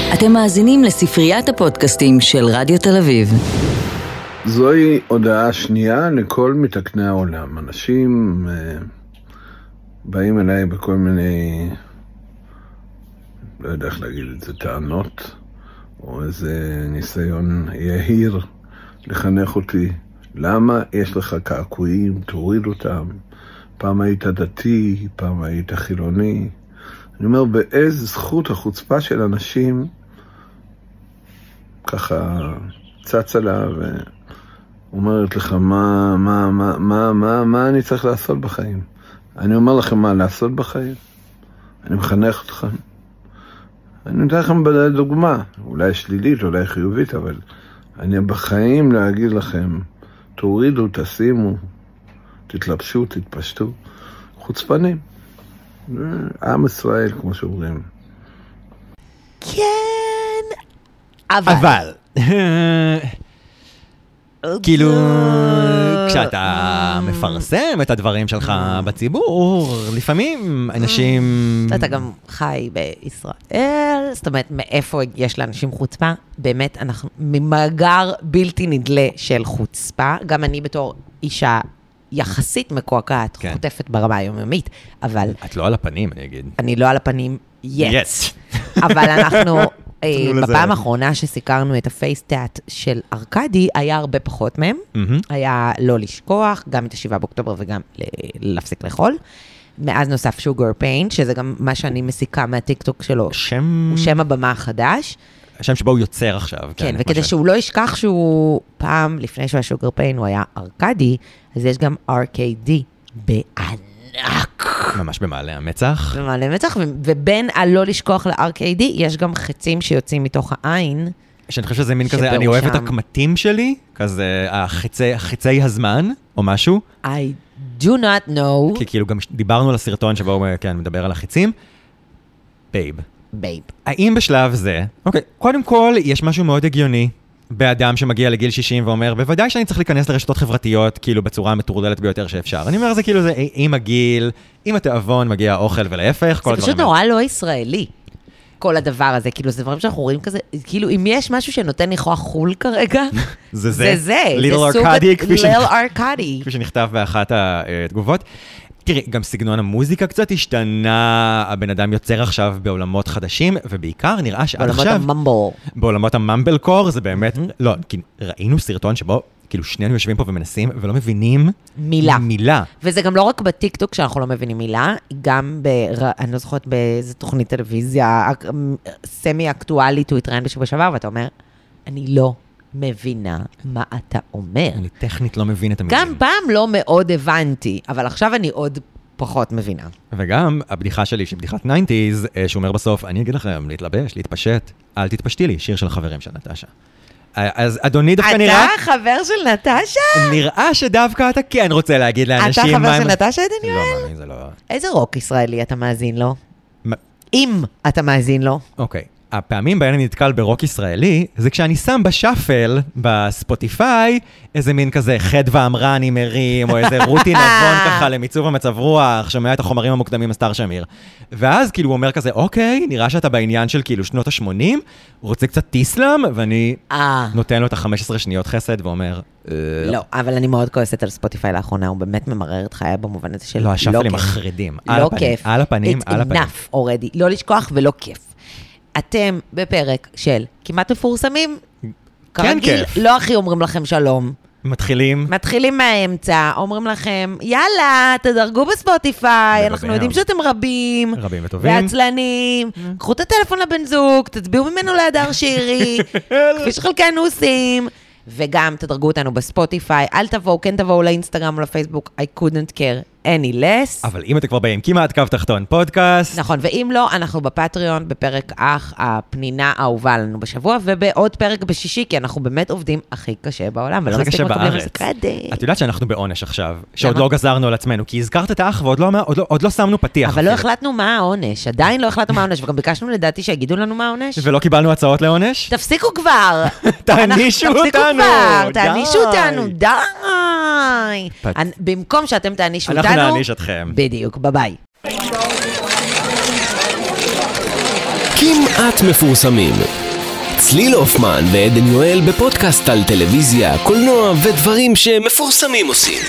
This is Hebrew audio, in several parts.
אתם מאזינים לספריית הפודקאסטים של רדיו תל אביב. זוהי הודעה שנייה לכל מתקני העולם. אנשים באים אליי בכל מיני, לא יודע איך להגיד את זה, טענות, או איזה ניסיון יהיר לחנך אותי. למה יש לך קעקועים? תוריד אותם. פעם היית דתי, פעם היית חילוני. אני אומר, באיזה זכות החוצפה של אנשים ככה צצה לה ואומרת לך מה אני צריך לעשות בחיים. אני אומר לכם מה לעשות בחיים. אני מחנך אתכם. אני נותן לכם דוגמה, אולי שלילית, אולי חיובית, אבל אני בחיים להגיד לכם, תורידו, תשימו, תתלבשו, תתפשטו. חוצפנים. עם ישראל, כמו שאומרים. כן, אבל. כאילו, כשאתה מפרסם את הדברים שלך בציבור, לפעמים אנשים... אתה גם חי בישראל, זאת אומרת, מאיפה יש לאנשים חוצפה? באמת, אנחנו ממאגר בלתי נדלה של חוצפה. גם אני בתור אישה יחסית מקועקעת, חוטפת ברמה היומיומית, אבל... את לא על הפנים, אני אגיד. אני לא על הפנים, yes. אבל אנחנו... בפעם האחרונה שסיקרנו את הפייסטאט של ארקדי, היה הרבה פחות מהם. היה לא לשכוח, גם את 7 באוקטובר וגם להפסיק לאכול. מאז נוסף שוגר פיין, שזה גם מה שאני מסיקה מהטיקטוק שלו. הוא שם הבמה החדש. השם שבו הוא יוצר עכשיו. כן, וכדי שהוא לא ישכח שהוא פעם, לפני שהוא היה שוגר פיין, הוא היה ארקדי, אז יש גם RKD בענק. ממש במעלה המצח. במעלה המצח, ובין הלא לשכוח ל-RKD, יש גם חצים שיוצאים מתוך העין. שאני חושב שזה מין כזה, אני אוהב את הקמטים שלי, כזה חצי הזמן, או משהו. I do not know. כי כאילו גם דיברנו על הסרטון שבו הוא מדבר על החיצים. בייב. האם בשלב זה, אוקיי, קודם כל, יש משהו מאוד הגיוני, באדם שמגיע לגיל 60 ואומר, בוודאי שאני צריך להיכנס לרשתות חברתיות, כאילו בצורה המטורדלת ביותר שאפשר. אני אומר, זה כאילו זה, עם הגיל, עם התאבון, מגיע האוכל ולהפך, כל הדברים. זה פשוט נורא לא ישראלי, כל הדבר הזה. כאילו, זה דברים שאנחנו רואים כזה, כאילו, אם יש משהו שנותן ניחוח חול כרגע, זה זה. ליטל ארקדי, כפי שנכתב באחת התגובות. תראי, גם סגנון המוזיקה קצת השתנה, הבן אדם יוצר עכשיו בעולמות חדשים, ובעיקר נראה שעד עכשיו... בעולמות הממבל. בעולמות הממבל קור, זה באמת... לא, כי ראינו סרטון שבו, כאילו שנינו יושבים פה ומנסים, ולא מבינים... מילה. וזה גם לא רק בטיקטוק שאנחנו לא מבינים מילה, גם אני לא זוכרת באיזו תוכנית טלוויזיה, סמי-אקטואלית, הוא התראיין בשבוע שעבר, ואתה אומר, אני לא מבינה מה אתה אומר. אני טכנית לא מבין את המילים. גם פעם לא מאוד הבנתי, אבל עכשיו אני עוד פחות מבינה. וגם הבדיחה שלי, שבדיחת 90s, שאומר בסוף, אני אגיד לכם, להתלבש, להתפשט, אל תתפשטי לי, שיר של החברים של נטשה. אז אדוני דווקא נראה... אתה חבר של נטשה? נראה שדווקא אתה כן רוצה להגיד לאנשים... אתה חבר של נטשה, דניאל? לא מאמין, זה לא... איזה רוק ישראלי אתה מאזין לו? אם אתה מאזין לו. אוקיי. הפעמים בהן אני נתקל ברוק ישראלי, זה כשאני שם בשאפל, בספוטיפיי, איזה מין כזה חד ואמרה אני מרים, או איזה רותי נבון ככה למיצוב המצב רוח, שומע את החומרים המוקדמים הסתר שמיר. ואז כאילו הוא אומר כזה, אוקיי, נראה שאתה בעניין של כאילו שנות ה-80, הוא רוצה קצת טיסלאם, ואני נותן לו את ה-15 שניות חסד, ואומר... לא, אבל אני מאוד כועסת על ספוטיפיי לאחרונה, הוא באמת ממרר את חיי במובן הזה של לא, השאפלים מחרידים. לא כיף. על הפנים, על הפנים. It's enough already. לא לשכוח ולא כיף. אתם בפרק של כמעט מפורסמים, כרגיל, לא הכי אומרים לכם שלום. מתחילים מהאמצע, אומרים לכם, יאללה, תדרגו בספוטיפיי, אנחנו יודעים שאתם רבים וטובים, ועצלנים, קחו את הטלפון לבן זוג, תצביעו ממנו להדר שירי, כפי שחלקנו עושים, וגם תדרגו אותנו בספוטיפיי, אל תבואו, כן תבואו לאינסטגרם או לפייסבוק, I couldn't care any less. אבל אם אתם כבר באים, כמעט קו תחתון פודקאסט. נכון, ואם לא, אנחנו בפטריון, בפרק אח, הפנינה האהובה לנו בשבוע, ובעוד פרק בשישי, כי אנחנו באמת עובדים הכי קשה בעולם, ולא מספיק מקבלים על זה קרדיט. את יודעת שאנחנו בעונש עכשיו, שעוד לא גזרנו על עצמנו, כי הזכרת את האח ועוד לא שמנו פתיח. אבל לא החלטנו מה העונש, עדיין לא החלטנו מה העונש, וגם ביקשנו לדעתי שיגידו לנו מה העונש. ולא קיבלנו הצעות לעונש? תפסיקו כבר. תענישו אותנו. תענישו אותנו, די. במקום שאתם תענישו אותנו, אנחנו נעניש אתכם. בדיוק, ביי. כמעט מפורסמים. צליל הופמן ועדן יואל בפודקאסט על טלוויזיה, קולנוע ודברים שמפורסמים עושים.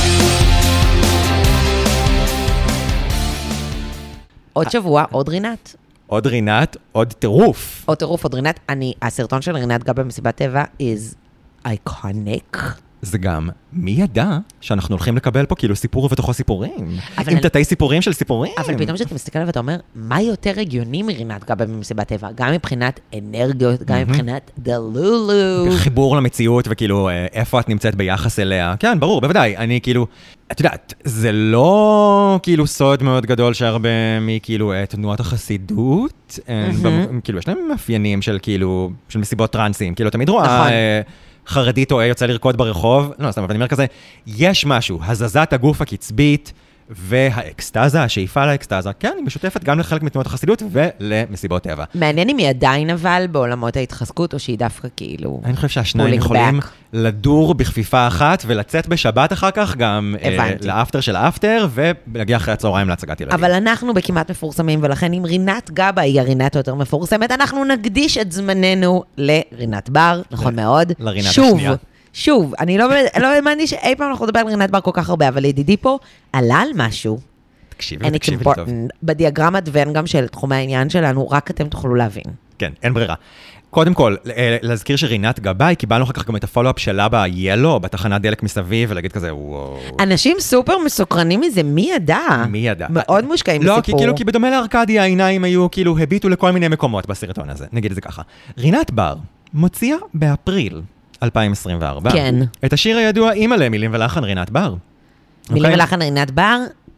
עוד שבוע, עוד רינת. עוד רינת, עוד טירוף. עוד טירוף, עוד רינת. הסרטון של רינת גבה במסיבת טבע is iconic. זה גם, מי ידע שאנחנו הולכים לקבל פה כאילו סיפור ובתוכו סיפורים? עם תתי סיפורים של סיפורים. אבל פתאום שאתה מסתכל עליו ואתה אומר, מה יותר הגיוני מרינת גבה במסיבת טבע? גם מבחינת אנרגיות, גם מבחינת דלולו. חיבור למציאות וכאילו, איפה את נמצאת ביחס אליה. כן, ברור, בוודאי. אני כאילו, את יודעת, זה לא כאילו סוד מאוד גדול שהרבה מכאילו תנועת החסידות, כאילו, יש להם מאפיינים של כאילו, של מסיבות טרנסים. כאילו, תמיד רואה חרדי טועה יוצא לרקוד ברחוב, לא, סתם, אבל אני אומר כזה, יש משהו, הזזת הגוף הקצבית והאקסטאזה, השאיפה לאקסטאזה, כן, היא משותפת גם לחלק מתנועות החסידות ולמסיבות טבע. מעניין אם היא עדיין אבל בעולמות ההתחזקות, או שהיא דווקא כאילו... אני חושב שהשניים יכולים לדור בכפיפה אחת, ולצאת בשבת אחר כך גם לאפטר של האפטר, ולהגיע אחרי הצהריים להצגת ילדים. אבל אנחנו בכמעט מפורסמים, ולכן אם רינת גבה היא הרינת יותר מפורסמת, אנחנו נקדיש את זמננו לרינת בר, נכון מאוד. לרינת השנייה. שוב, אני לא האמנתי שאי פעם אנחנו נדבר על רינת בר כל כך הרבה, אבל ידידי פה עלה על משהו. תקשיבי לי טוב. בדיאגרמת ון גם של תחומי העניין שלנו, רק אתם תוכלו להבין. כן, אין ברירה. קודם כל, להזכיר שרינת גבאי, קיבלנו אחר כך גם את הפולו-אפ שלה ב-Yellow, בתחנת דלק מסביב, ולהגיד כזה, וואו. אנשים סופר מסוקרנים מזה, מי ידע? מי ידע? מאוד מושקעים בסיפור. לא, כי בדומה לארקדי, העיניים היו כאילו, הביטו לכל מיני מקומות בסרטון הזה. נגיד את זה ככה. רינת בר מוציאה באפריל 2024. כן. את השיר הידוע, אימא'לה, מילים ולחן רינת בר. מילים ולחן רינת בר,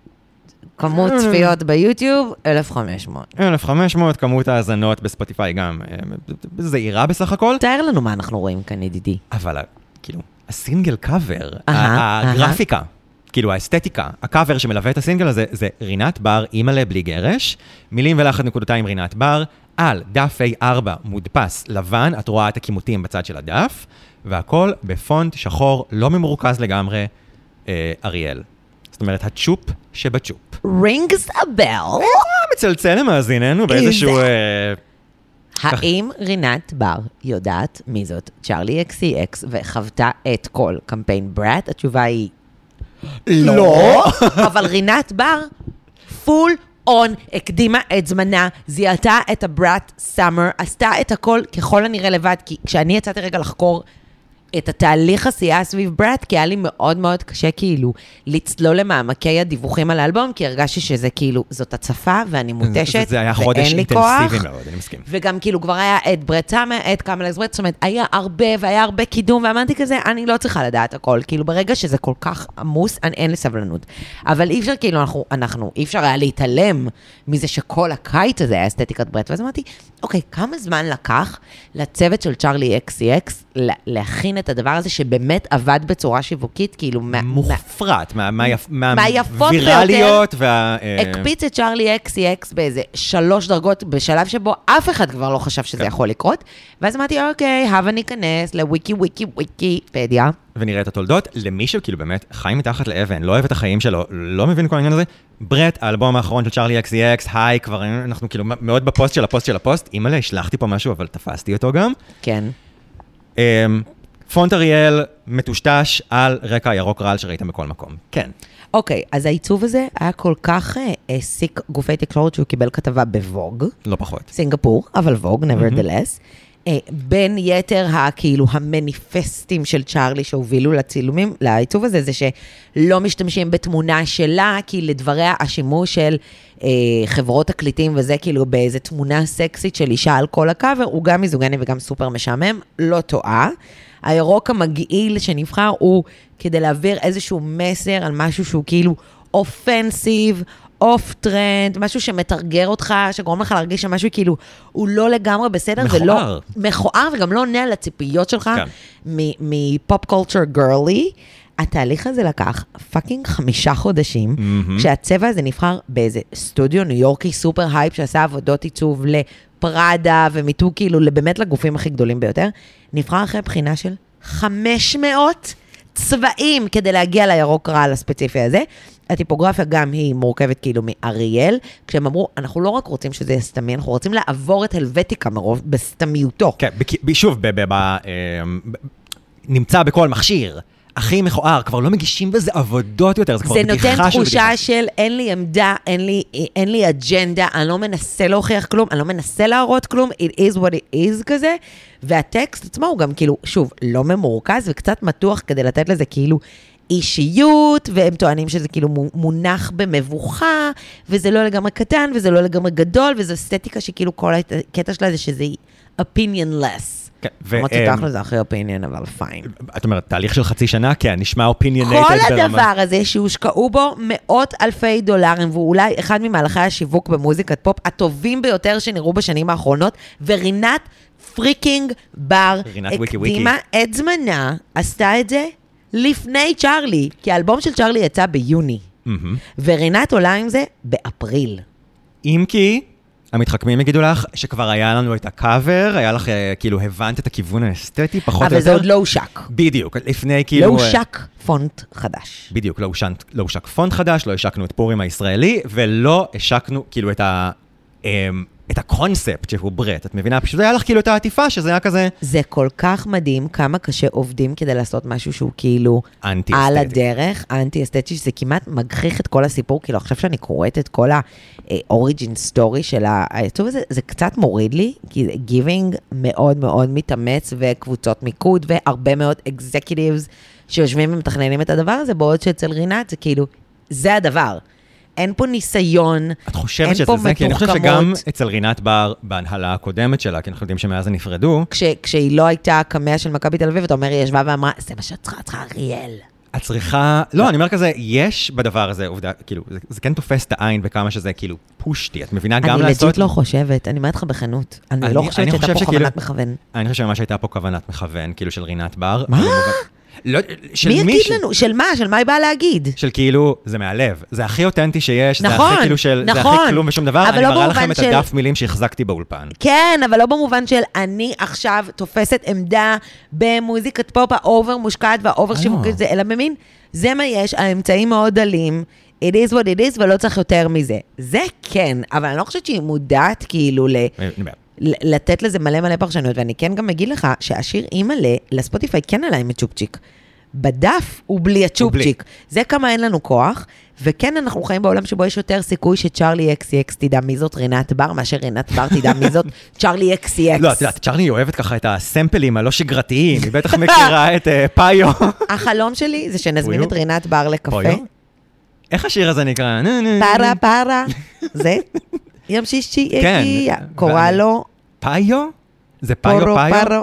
כמות צפיות ביוטיוב, 1,500. 1,500, כמות האזנות בספוטיפיי גם זהירה בסך הכל. תאר לנו מה אנחנו רואים כאן, ידידי. אבל כאילו, הסינגל קאבר, הגרפיקה, כאילו האסתטיקה, הקאבר שמלווה את הסינגל הזה, זה רינת בר, אימא'לה בלי גרש, מילים ולחן נקודתיים רינת בר, על דף A4 מודפס לבן, את רואה את הכימותים בצד של הדף, והכל בפונט שחור, לא ממורכז לגמרי, אריאל. זאת אומרת, הצ'ופ שבצ'ופ. rings a bell. מצלצל למאזיננו באיזשהו... האם רינת בר יודעת מי זאת צ'רלי XCX וחוותה את כל קמפיין ברט? התשובה היא לא. אבל רינת בר פול און, הקדימה את זמנה, זיהתה את הברט סאמר, עשתה את הכל ככל הנראה לבד, כי כשאני יצאתי רגע לחקור את התהליך עשייה סביב ברט, כי היה לי מאוד מאוד קשה כאילו לצלול למעמקי הדיווחים על האלבום, כי הרגשתי שזה כאילו, זאת הצפה ואני מותשת, זה היה חודש אינטנסיבי מאוד, אני מסכים. וגם כאילו כבר היה את ברט סאמר, את קאמל ברט, זאת אומרת, היה הרבה והיה הרבה קידום, ואמרתי כזה, אני לא צריכה לדעת הכל, כאילו ברגע שזה כל כך עמוס, אין לי סבלנות. אבל אי אפשר כאילו, אי אפשר היה להתעלם מזה שכל הקיץ הזה היה אסתטיקת ברט, ואז אמרתי, אוקיי, כמה זמן לקח לצוות של צ'רלי XCX להכין את הדבר הזה שבאמת עבד בצורה שיווקית, כאילו מופרט, מהווירליות הקפיץ את צ'רלי XCX באיזה 3 דרגות, בשלב שבו אף אחד כבר לא חשב שזה יכול לקרות, ואז אמרתי, אוקיי, הבה ניכנס לוויקיפדיה. ונראה את התולדות, למי שכאילו באמת חי מתחת לאבן, לא אוהב את החיים שלו, לא מבין כל העניין הזה, ברט, האלבום האחרון של צ'רלי XCX, היי, כבר אנחנו כאילו מאוד בפוסט של הפוסט, אימא'לה, השלחתי פה משהו, אבל תפסתי אותו גם. כן. פונט אריאל מטושטש על רקע ירוק רעל שראיתם בכל מקום. כן. אוקיי, אז העיצוב הזה היה כל כך העסיק גופי תקשורת שהוא קיבל כתבה בווג. לא פחות. סינגפור, אבל ווג, nevertheless. בין יתר כאילו המניפסטים של צ'רלי שהובילו לצילומים, לעיצוב הזה, זה שלא משתמשים בתמונה שלה, כי לדבריה השימוש של חברות תקליטים וזה כאילו באיזה תמונה סקסית של אישה על כל הקאבר, הוא גם מיזוגני וגם סופר משעמם, לא טועה. הירוק המגעיל שנבחר הוא כדי להעביר איזשהו מסר על משהו שהוא כאילו אופנסיב, אוף טרנד, משהו שמתרגר אותך, שגורם לך להרגיש שמשהו כאילו, הוא לא לגמרי בסדר, מכוער. מכוער, וגם לא עונה על הציפיות שלך, מפופ קולצ'ר גרלי. התהליך הזה לקח פאקינג 5 חודשים, כשהצבע הזה נבחר באיזה סטודיו ניו יורקי סופר הייפ, שעשה עבודות עיצוב לפראדה, ומיתו כאילו באמת לגופים הכי גדולים ביותר, נבחר אחרי בחינה של 500 צבעים כדי להגיע לירוק רעל הספציפי הזה. הטיפוגרפיה גם היא מורכבת כאילו מאריאל, כשהם אמרו, אנחנו לא רק רוצים שזה יהיה סתמי, אנחנו רוצים לעבור את הלווטיקה מרוב בסתמיותו. כן, שוב, נמצא בכל מכשיר. הכי מכוער, כבר לא מגישים בזה עבודות יותר, זה כבר בדיחה של בדיחה. זה נותן תחושה של אין לי עמדה, אין לי אג'נדה, אני לא מנסה להוכיח כלום, אני לא מנסה להראות כלום, it is what it is כזה, והטקסט עצמו הוא גם כאילו, שוב, לא ממורכז וקצת מתוח כדי לתת לזה כאילו אישיות, והם טוענים שזה כאילו מונח במבוכה, וזה לא לגמרי קטן, וזה לא לגמרי גדול, וזו אסתטיקה שכאילו כל הקטע שלה זה שזה opinionless. אמרתי תכל'ס זה אחרי אופיניון, אבל פיין. את אומרת, תהליך של חצי שנה, כן, נשמע אופיניונטד ברמה. כל הדבר הזה שהושקעו בו מאות אלפי דולרים, והוא אולי אחד ממהלכי השיווק במוזיקת פופ הטובים ביותר שנראו בשנים האחרונות, ורינת פריקינג בר הקדימה את זמנה, עשתה את זה לפני צ'רלי, כי האלבום של צ'רלי יצא ביוני, ורינת עולה עם זה באפריל. אם כי... המתחכמים יגידו לך שכבר היה לנו את הקאבר, היה לך כאילו הבנת את הכיוון האסתטי, פחות או יותר. אבל זה עוד לא הושק. בדיוק, לפני כאילו... לא הושק פונט חדש. בדיוק, לא הושק פונט חדש, לא השקנו את פורים הישראלי, ולא השקנו כאילו את הקונספט שהוא ברט. את מבינה? פשוט היה לך כאילו את העטיפה, שזה היה כזה... זה כל כך מדהים כמה קשה עובדים כדי לעשות משהו שהוא כאילו... על הדרך, אנטי-אסתטי, שזה כמעט מגחיך את כל הסיפור, כאילו עכשיו שאני קוראת את כל האוריג'ין סטורי של העיצוב הזה, זה קצת מוריד לי, כי גיבינג מאוד מאוד מתאמץ, וקבוצות מיקוד, והרבה מאוד אקזקיוטיבס שיושבים ומתכננים את הדבר הזה, בעוד שאצל רינת זה כאילו, זה הדבר. אין פה ניסיון, את חושבת שזה זה? כי אני חושב שגם אצל רינת בר, בהנהלה הקודמת שלה, כי אנחנו יודעים שמאז הם נפרדו. כשהיא לא הייתה קמאה של מכבי תל אביב, אתה אומר, היא ישבה ואמרה, זה מה שאת צריכה, אריאל. את צריכה, לא, אני אומר כזה, יש בדבר הזה, עובדה, כאילו, זה כן תופס את העין וכמה שזה כאילו פושטי, את מבינה גם לעשות... אני לג'יט לא חושבת, אני אומרת לך בכנות, אני לא חושבת שהייתה פה כוונת מכוון. אני חושב שממש הייתה פה כוונת מכוון, כאילו של רינת בר. מה? לא, של מי יגיד לנו? של מה? של מה היא באה להגיד? של כאילו, זה מהלב. זה הכי אותנטי שיש, נכון, זה הכי כאילו של, נכון, זה הכי כלום ושום דבר. אני לא מראה לכם של... את הדף מילים שהחזקתי באולפן. כן, אבל לא במובן של אני עכשיו תופסת עמדה במוזיקת פופ האובר מושקעת והאובר שיווקית זה, אלא במין, זה מה יש, האמצעים מאוד דלים, it is what it is ולא צריך יותר מזה. זה כן, אבל אני לא חושבת שהיא מודעת כאילו לתת לזה מלא מלא פרשנות, ואני כן גם אגיד לך שהשיר אימאלה לספוטיפיי כן עליי עם צ'ופצ'יק. בדף הוא בלי הצ'ופצ'יק. זה כמה אין לנו כוח, וכן אנחנו חיים בעולם שבו יש יותר סיכוי שצ'רלי אקסי-אקס תדע מי זאת רינת בר, מאשר רינת בר תדע מי זאת צ'רלי אקסי-אקס. לא, את יודעת, צ'רלי אוהבת ככה את הסמפלים הלא שגרתיים, היא בטח מכירה את פאיו. החלום שלי זה שנזמין את רינת בר לקפה. איך השיר הזה נקרא? פרה, פרה. זה? יום שישי הגיע. קורא לו... פאיו? זה פאיו?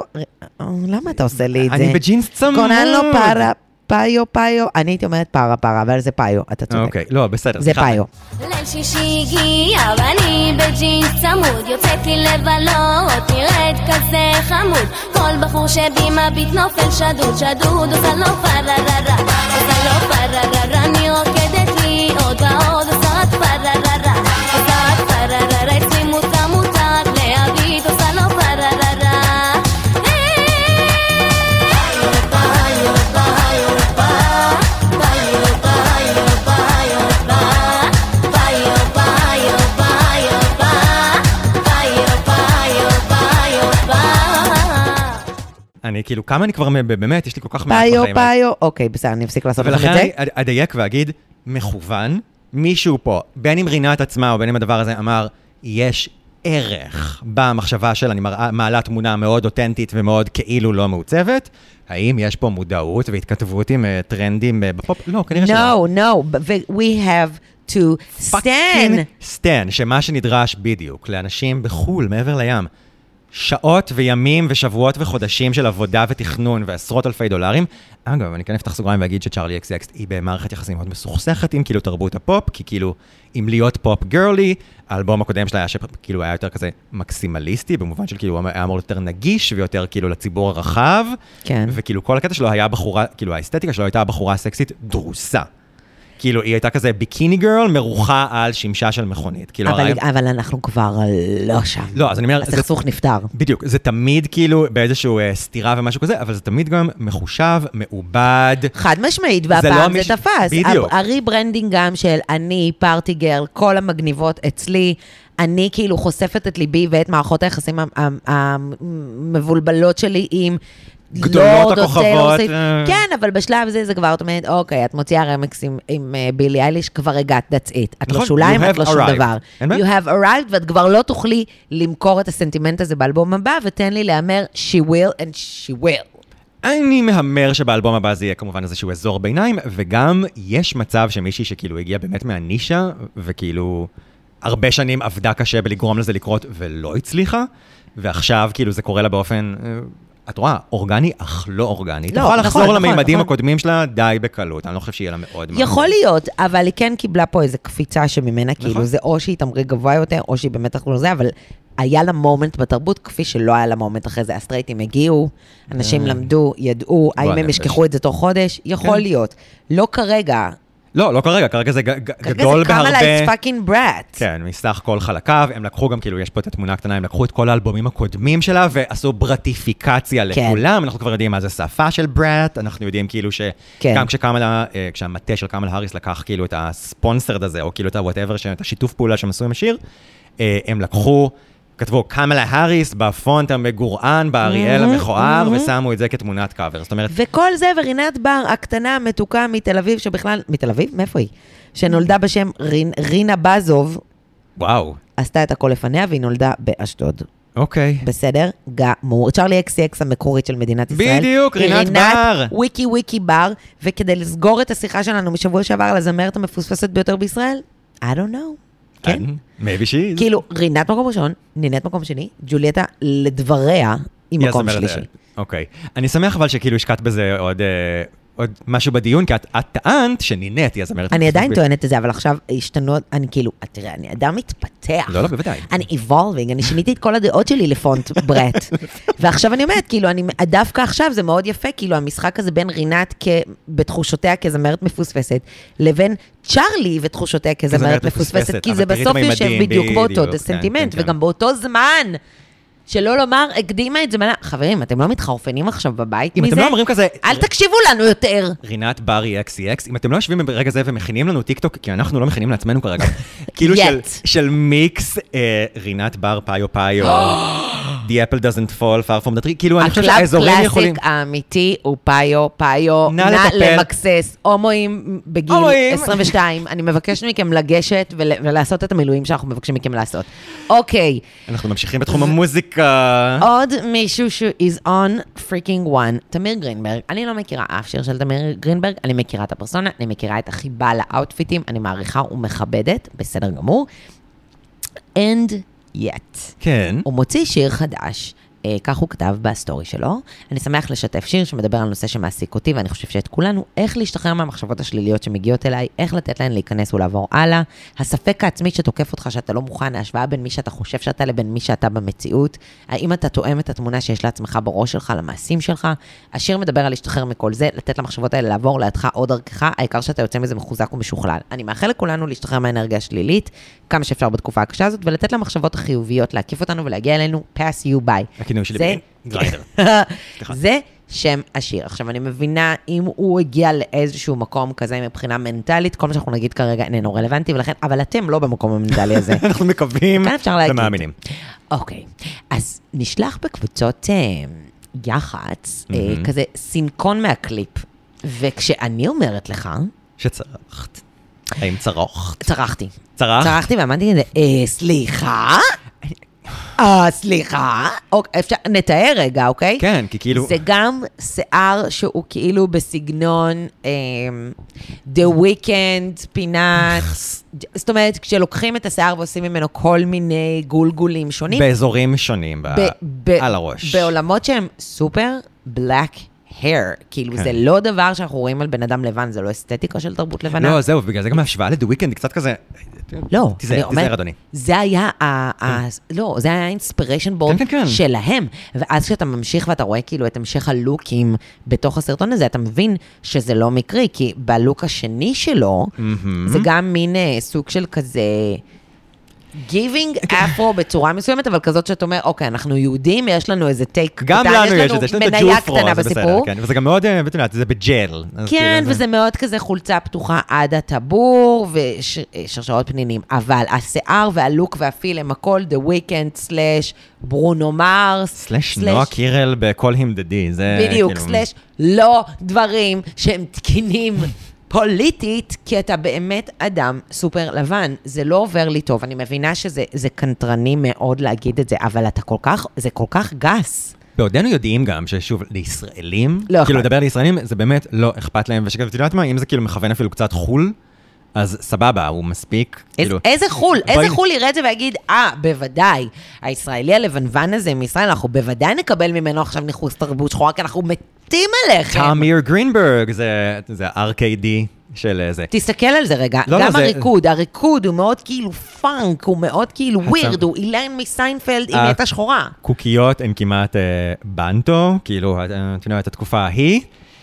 למה אתה עושה לי את זה? אני בג'ינס צמוד. קורא לו פרה, פאיו. אני הייתי אומרת פרה, אבל זה פאיו, אתה צודק. אוקיי, לא, בסדר. זה פאיו. ליל שישי הגיע ואני בג'ינס צמוד, יוצאתי לבלות, נראית כזה חמוד, כל בחור שבי מביט נופל שדוד, עושה לו פרררה, אני רוקדת לי עוד ועוד, עושה רק פרררה, אצלי מותר להביט, עושה לו פרררה. אני כאילו, כמה אני כבר באמת, יש לי כל כך מעט בחיים. פאיו, אוקיי, בסדר, אני אפסיק לעשות את זה. ולכן אדייק ואגיד, מכוון, מישהו פה, בין אם רינת עצמה או בין אם הדבר הזה אמר, יש ערך במחשבה של, אני מעלה תמונה מאוד אותנטית ומאוד כאילו לא מעוצבת, האם יש פה מודעות והתכתבות עם טרנדים בפופ? לא, כנראה שלא. No, we have to stand. שמה שנדרש בדיוק לאנשים בחול, מעבר לים, שעות וימים ושבועות וחודשים של עבודה ותכנון ועשרות אלפי דולרים. אגב, אני כאן אפתח סוגריים ואגיד שצ'רלי אקס היא במערכת יחסים מאוד מסוכסכת עם כאילו תרבות הפופ, כי כאילו, אם להיות פופ גרלי, האלבום הקודם שלה היה שכאילו היה יותר כזה מקסימליסטי, במובן של כאילו היה אמור יותר נגיש ויותר כאילו לציבור הרחב, כן. וכאילו כל הקטע שלו היה בחורה, כאילו האסתטיקה שלו הייתה בחורה סקסית דרוסה. כאילו, היא הייתה כזה ביקיני גרל, מרוחה על שמשה של מכונית. אבל אנחנו כבר לא שם. לא, אז אני אומר... הסכסוך נפטר. בדיוק, זה תמיד כאילו באיזשהו סתירה ומשהו כזה, אבל זה תמיד גם מחושב, מעובד. חד משמעית, והפעם זה תפס. בדיוק. הריברנדינג גם של אני, פארטי גרל, כל המגניבות אצלי, אני כאילו חושפת את ליבי ואת מערכות היחסים המבולבלות שלי עם... גדולות הכוכבות. כן, אבל בשלב הזה זה כבר, את אומרת, אוקיי, את מוציאה רמקס עם בילי אייליש, כבר הגעת, that's it. את לא שוליים, את לא שום דבר. You have arrived, ואת כבר לא תוכלי למכור את הסנטימנט הזה באלבום הבא, ותן לי לאמר, she will and she will. אני מהמר שבאלבום הבא זה יהיה כמובן איזשהו אזור ביניים, וגם יש מצב שמישהי שכאילו הגיע באמת מהנישה, וכאילו הרבה שנים עבדה קשה בלגרום לזה לקרות, ולא הצליחה, ועכשיו כאילו זה קורה לה באופן... את רואה, אורגני, אך לא אורגני. אתה יכולה לחזור למימדים הקודמים שלה די בקלות. אני לא חושב שיהיה לה מאוד... יכול להיות, אבל היא כן קיבלה פה איזו קפיצה שממנה, כאילו זה או שהיא תמריא גבוה יותר, או שהיא באמת אחלה זה, אבל היה לה מומנט בתרבות, כפי שלא היה לה מומנט אחרי זה. הסטרייטים הגיעו, אנשים למדו, ידעו, האם הם ישכחו את זה תוך חודש? יכול להיות. לא כרגע. לא כרגע, כרגע זה גדול בהרבה... כרגע זה קמה לה פאקינג בראט. כן, מסך כל חלקיו, הם לקחו גם, כאילו, יש פה את התמונה הקטנה, הם לקחו את כל האלבומים הקודמים שלה, ועשו ברטיפיקציה לכולם, אנחנו כבר יודעים מה זה שפה של בראט, אנחנו יודעים כאילו שגם כשהמטה של קמלה האריס לקח כאילו את הספונסרד הזה, או כאילו את ה-whatever, את השיתוף פעולה שהם עשו עם השיר, הם לקחו... כתבו קמלה האריס בפונט המגורען, באריאל המכוער, ושמו את זה כתמונת קאבר. זאת אומרת... וכל זה, ורינת בר, הקטנה, מתוקה מתל אביב, שבכלל... מתל אביב? מאיפה היא? שנולדה בשם רינה בזוב. וואו. עשתה את הכל לפניה, והיא נולדה באשדוד. אוקיי. בסדר? גמור. צ'רלי אקס המקורית של מדינת ישראל. בדיוק, רינת בר. וויקי בר, וכדי לסגור את השיחה שלנו משבוע שעבר על הזמרת המפוספסת ביותר בישראל, I don't know. כן? maybe she is. כאילו, רינת מקום ראשון, נינת מקום שני, ג'וליאטה לדבריה עם מקום שלישי. אוקיי. אני שמח אבל שכאילו השקעת בזה עוד משהו בדיון, כי את טענת שנינת היא הזמרת. אני עדיין טוענת את זה, אבל עכשיו השתנו, אני כאילו, תראה, אני אדם מתפתח. לא, בוודאי. אני evolving, אני שיניתי את כל הדעות שלי לפונט ברט. ועכשיו אני אומרת, כאילו, דווקא עכשיו זה מאוד יפה, כאילו, המשחק הזה בין רינת בתחושותיה כזמרת מפוספסת, לבין צ'רלי ותחושותיה כזמרת מפוספסת, כי זה בסוף יושב בדיוק באותו סנטימנט, וגם באותו זמן. שלא לומר, הקדימה את זה, חברים, אתם לא מתחרפנים עכשיו בבית מזה? אם אתם לא אומרים כזה... אל תקשיבו לנו יותר. רינת ברי XCX, אם אתם לא יושבים ברגע זה ומכינים לנו טיקטוק, כי אנחנו לא מכינים לעצמנו כרגע, כאילו של מיקס רינת בר פאיו, The apple doesn't fall far from the tree, כאילו אני חושב שהאזורים יכולים... הקלאסיק האמיתי הוא פאיו, נא למקסס, הומואים בגיל 22, אני מבקשת מכם לגשת ולעשות את המילואים שאנחנו מבקשים מכם לעשות. אוקיי. אנחנו ממשיכים בתחום המוזיקה. עוד מישהו is on freaking one, תמיר גרינברג. אני לא מכירה אף שיר של תמיר גרינברג, אני מכירה את הפרסונה, אני מכירה את החיבה לאוטפיטים, אני מעריכה ומכבדת, בסדר גמור. And yet. כן. הוא מוציא שיר חדש, כך הוא כתב בסטורי שלו. אני שמח לשתף שיר שמדבר על נושא שמעסיק אותי, ואני חושב שאת כולנו, איך להשתחרר מהמחשבות השליליות שמגיעות אליי, איך לתת להן להיכנס ולעבור הלאה. הספק העצמי שתוקף אותך שאתה לא מוכן, ההשוואה בין מי שאתה חושב שאתה לבין מי שאתה במציאות. האם אתה תואם את התמונה שיש לעצמך בראש שלך, למעשים שלך? השיר מדבר על להשתחרר מכל זה, לתת למחשבות האלה לעבור לידך או דרכך, העיקר שאתה יוצא מזה מחוזק ומשוכלל. אני מאחל לכולנו להשתחרר מהאנרגיה השלילית, כמה שאפשר בתקופה הקשה הזאת, ולתת למחשבות החיוביות להקיף אותנו ולהגיע אלינו, pass you by. זה שם השיר. עכשיו, אני מבינה אם הוא הגיע לאיזשהו מקום כזה מבחינה מנטלית, כל מה שאנחנו נגיד כרגע איננו רלוונטי, ולכן, אבל אתם לא במקום המנטלי הזה. אנחנו מקווים ומאמינים. אוקיי, אז נשלח בקבוצות יח"צ, כזה סינקון מהקליפ, וכשאני אומרת לך... שצרחת. האם צרחת? צרחתי. צרחתי ואמרתי, סליחה? סליחה, אפשר, נתאר רגע, אוקיי? כן, כי כאילו... זה גם שיער שהוא כאילו בסגנון The Weeknd, פינת, זאת אומרת, כשלוקחים את השיער ועושים ממנו כל מיני גולגולים שונים. באזורים שונים, על הראש. בעולמות שהם סופר בלק hair, כאילו זה לא דבר שאנחנו רואים על בן אדם לבן, זה לא אסתטיקה של תרבות לבנה. לא, זהו, בגלל זה גם ההשוואה לדו וויקנד, קצת כזה... לא, תיזהר, אדוני. זה היה לא, זה היה האינספיריישן בורד שלהם, ואז כשאתה ממשיך ואתה רואה כאילו את המשך הלוקים בתוך הסרטון הזה, אתה מבין שזה לא מקרי, כי בלוק השני שלו, זה גם מין סוג של כזה... giving אפרו בצורה מסוימת, אבל כזאת שאת אומר, אוקיי, אנחנו יהודים, יש לנו איזה טייק גם לנו יש את זה, יש לנו את הג'ופרו, זה בסיפור. בסדר, וזה גם מאוד, זה בג'ל. כן, וזה מאוד כזה חולצה פתוחה עד הטבור, ושרשרות פנינים, אבל השיער והלוק והפילם, הכל, The Weeknd, ברונו מרס, נועה קירל בכל המדדי, זה בדיוק, לא דברים שהם תקינים, פוליטית, כי אתה באמת אדם סופר לבן. זה לא עובר לי טוב. אני מבינה שזה קנטרני מאוד להגיד את זה, אבל זה כל כך גס. בעודנו יודעים גם ששוב, לישראלים, לא כאילו לדבר לישראלים, זה באמת לא אכפת להם, ושכאילו, אתה יודעת מה, אם זה כאילו מכוון אפילו קצת חול, אז סבבה, הוא מספיק. איזה חול? איזה חול יראה את זה ויגיד, בוודאי, הישראלי הלבנוון הזה מישראל, אנחנו בוודאי נקבל ממנו עכשיו ניחוס תרבות שחורה, כי אנחנו מתים עליכם. תמיר גרינברג, זה RKD של זה. תסתכל על זה רגע, גם הריקוד הוא מאוד כאילו פאנק, הוא מאוד כאילו ווירד, הוא אילן מסיינפלד עם יתה שחורה. קוקיות הן כמעט בנטו, כאילו, את התקופה ההיא,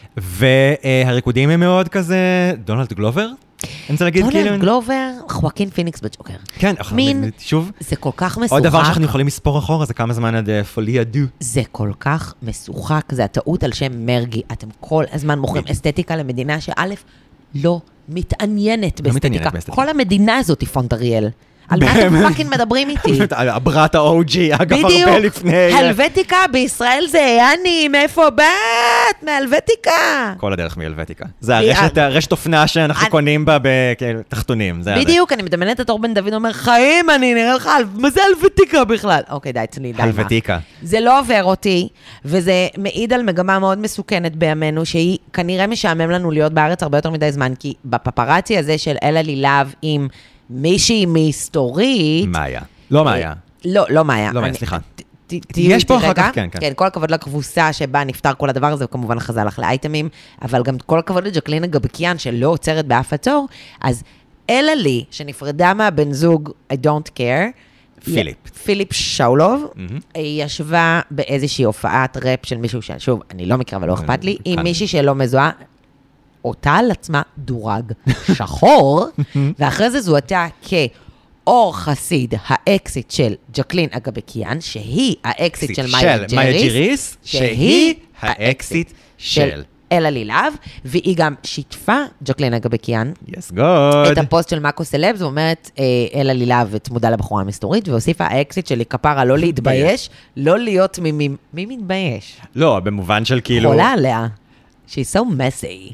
והריקודים הם מאוד כזה, דונלד גלובר? אני רוצה להגיד כאילו... דונלד גלובר, חואקין פיניקס בג'וקר. כן, שוב. זה כל כך משוחק. עוד דבר שאנחנו יכולים לספור אחורה, זה כמה זמן עד פוליה דו. זה כל כך משוחק, זה הטעות על שם מרגי. אתם כל הזמן מוכרים אסתטיקה למדינה שא' לא מתעניינת באסתטיקה. כל המדינה הזאת היא פונט אריאל. על מה אתם פאקינג מדברים איתי? הברט האוג'י, אגב הרבה לפני... הלווטיקה בישראל זה יאני, מאיפה באת? מהלווטיקה. כל הדרך מהלווטיקה. זה הרשת אופנה שאנחנו קונים בה בתחתונים. בדיוק, אני מדמיינת את אורבן דוד אומר, חיים, אני נראה לך, מה זה הלווטיקה בכלל? אוקיי, די, צלי, די מה. הלווטיקה. זה לא עובר אותי, וזה מעיד על מגמה מאוד מסוכנת בימינו, שהיא כנראה משעמם לנו להיות בארץ הרבה יותר מדי זמן, כי בפפרצי הזה של אלה לי להב עם מישהי מהיסטורית... מאיה. לא מאיה. לא מאיה. לא מאיה, סליחה. יש פה אחר כך, כן. כן, כל הכבוד לכבוסה שבה נפטר כל הדבר הזה, וכמובן חזר לך לאייטמים, אבל גם כל הכבוד לג'קלין הגבקיאן, שלא עוצרת באף עצור, אז אלה לי, שנפרדה מהבן זוג, I don't care, פיליפ שאולוב, היא ישבה באיזושהי הופעת ראפ של מישהו שוב, אני לא מכירה ולא אכפת לי, עם מישהי שלא מזוהה, אותה על עצמה דורג שחור, ואחרי זה זוהתה כאור חסיד, האקסיט של ג'קלין אגבקיאן, שהיא האקסיט של מאיה ג'ריס, שהיא האקסיט של אלה לי להב, והיא גם שיתפה, ג'קלין אגבקיאן, את הפוסט של מאקו סלבס, ואומרת, אלה לי להב צמודה לבחורה המסתורית, והוסיפה האקסיט שלי כפרה לא להתבייש, לא להיות תמימים. מי מתבייש? לא, במובן של כאילו... חולה עליה. She's so messy.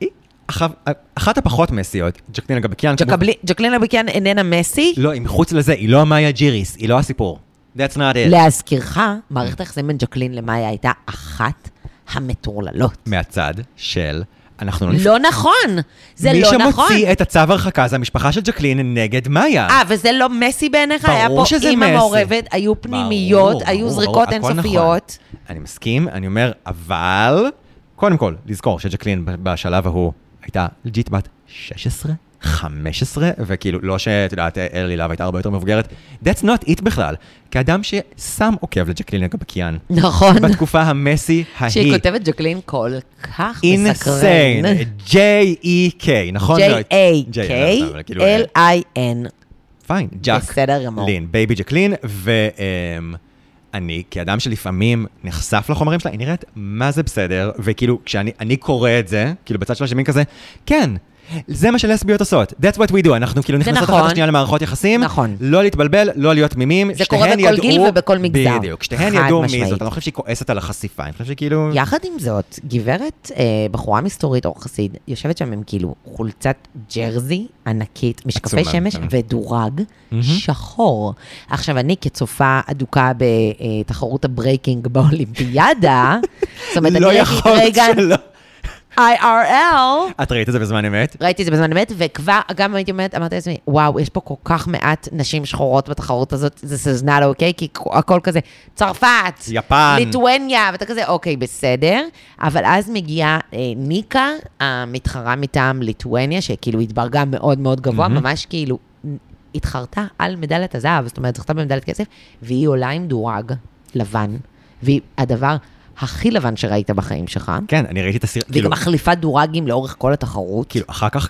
אחת הפחות מסיות, ג'קלין אגבקיאן... ג'קלין אגבקיאן איננה מסי? לא, היא מחוץ לזה, היא לא מאיה ג'יריס, היא לא הסיפור. That's not it. להזכירך, מערכת היחסים בין ג'קלין למאיה הייתה אחת המטורללות. מהצד של... לא נכון, זה לא נכון. מי שמוציא את הצו הרחקה זה המשפחה של ג'קלין נגד מאיה. וזה לא מסי בעיניך? היה פה אימא מעורבת, היו פנימיות, היו זריקות אינסופיות. אני מסכים, אני אומר, אבל... קודם כל, לזכור שג'קלין בשלב ההוא הייתה לג'יט בת 16, 15, וכאילו לא שאת יודעת, אלי להב הייתה הרבה יותר מבוגרת. That's not it בכלל. כאדם ששם עוקב לג'קלין אגבקיאן. נכון. בתקופה המסי ההיא. שהיא כותבת ג'קלין כל כך מסקרן. insane. J-E-K, נכון? J-A-K-L-I-N. פיין. ג'קלין, בייבי ג'קלין, אני, כאדם שלפעמים נחשף לחומרים שלה, היא נראית מה זה בסדר, וכאילו, כשאני קורא את זה, כאילו בצד של השמים כזה, כן, זה מה שלסביות עושות. That's what we do. אנחנו כאילו נכנסות אחת השנייה למערכות יחסים, לא להתבלבל, לא להיות תמימים. זה קורה בכל גיל ובכל מגזר. בדיוק, שתיהן ידעו מי זאת. אני לא חושב שהיא כועסת על החשיפה, אני חושב שכאילו... יחד עם זאת, גברת, בחורה מסתורית או חסיד, יושבת שם עם כאילו חולצת ג'רזי ענקית, משקפי שמש ודורג שחור. עכשיו, אני כצופה אדוקה בתחרות הברייקינג באולימפיאדה, זאת אומרת, אני IRL. את ראית את זה בזמן אמת? ראיתי את זה בזמן אמת, וכבר, גם הייתי אומרת, אמרתי לעצמי, וואו, יש פה כל כך מעט נשים שחורות בתחרות הזאת, זה is not okay, כי הכל כזה, צרפת, יפן, ליטואניה, ואתה כזה, אוקיי, בסדר, אבל אז מגיעה ניקה, המתחרה מטעם ליטואניה, שכאילו התברגה מאוד מאוד גבוה, ממש כאילו, התחרתה על מדליית הזהב, זאת אומרת, זכתה במדליית כסף, והיא עולה עם דורג לבן, והיא הדבר הכי לבן שראית בחיים שלך. כן, אני ראיתי את הסרט. והיא גם מחליפת דורגים לאורך כל התחרות. כאילו, אחר כך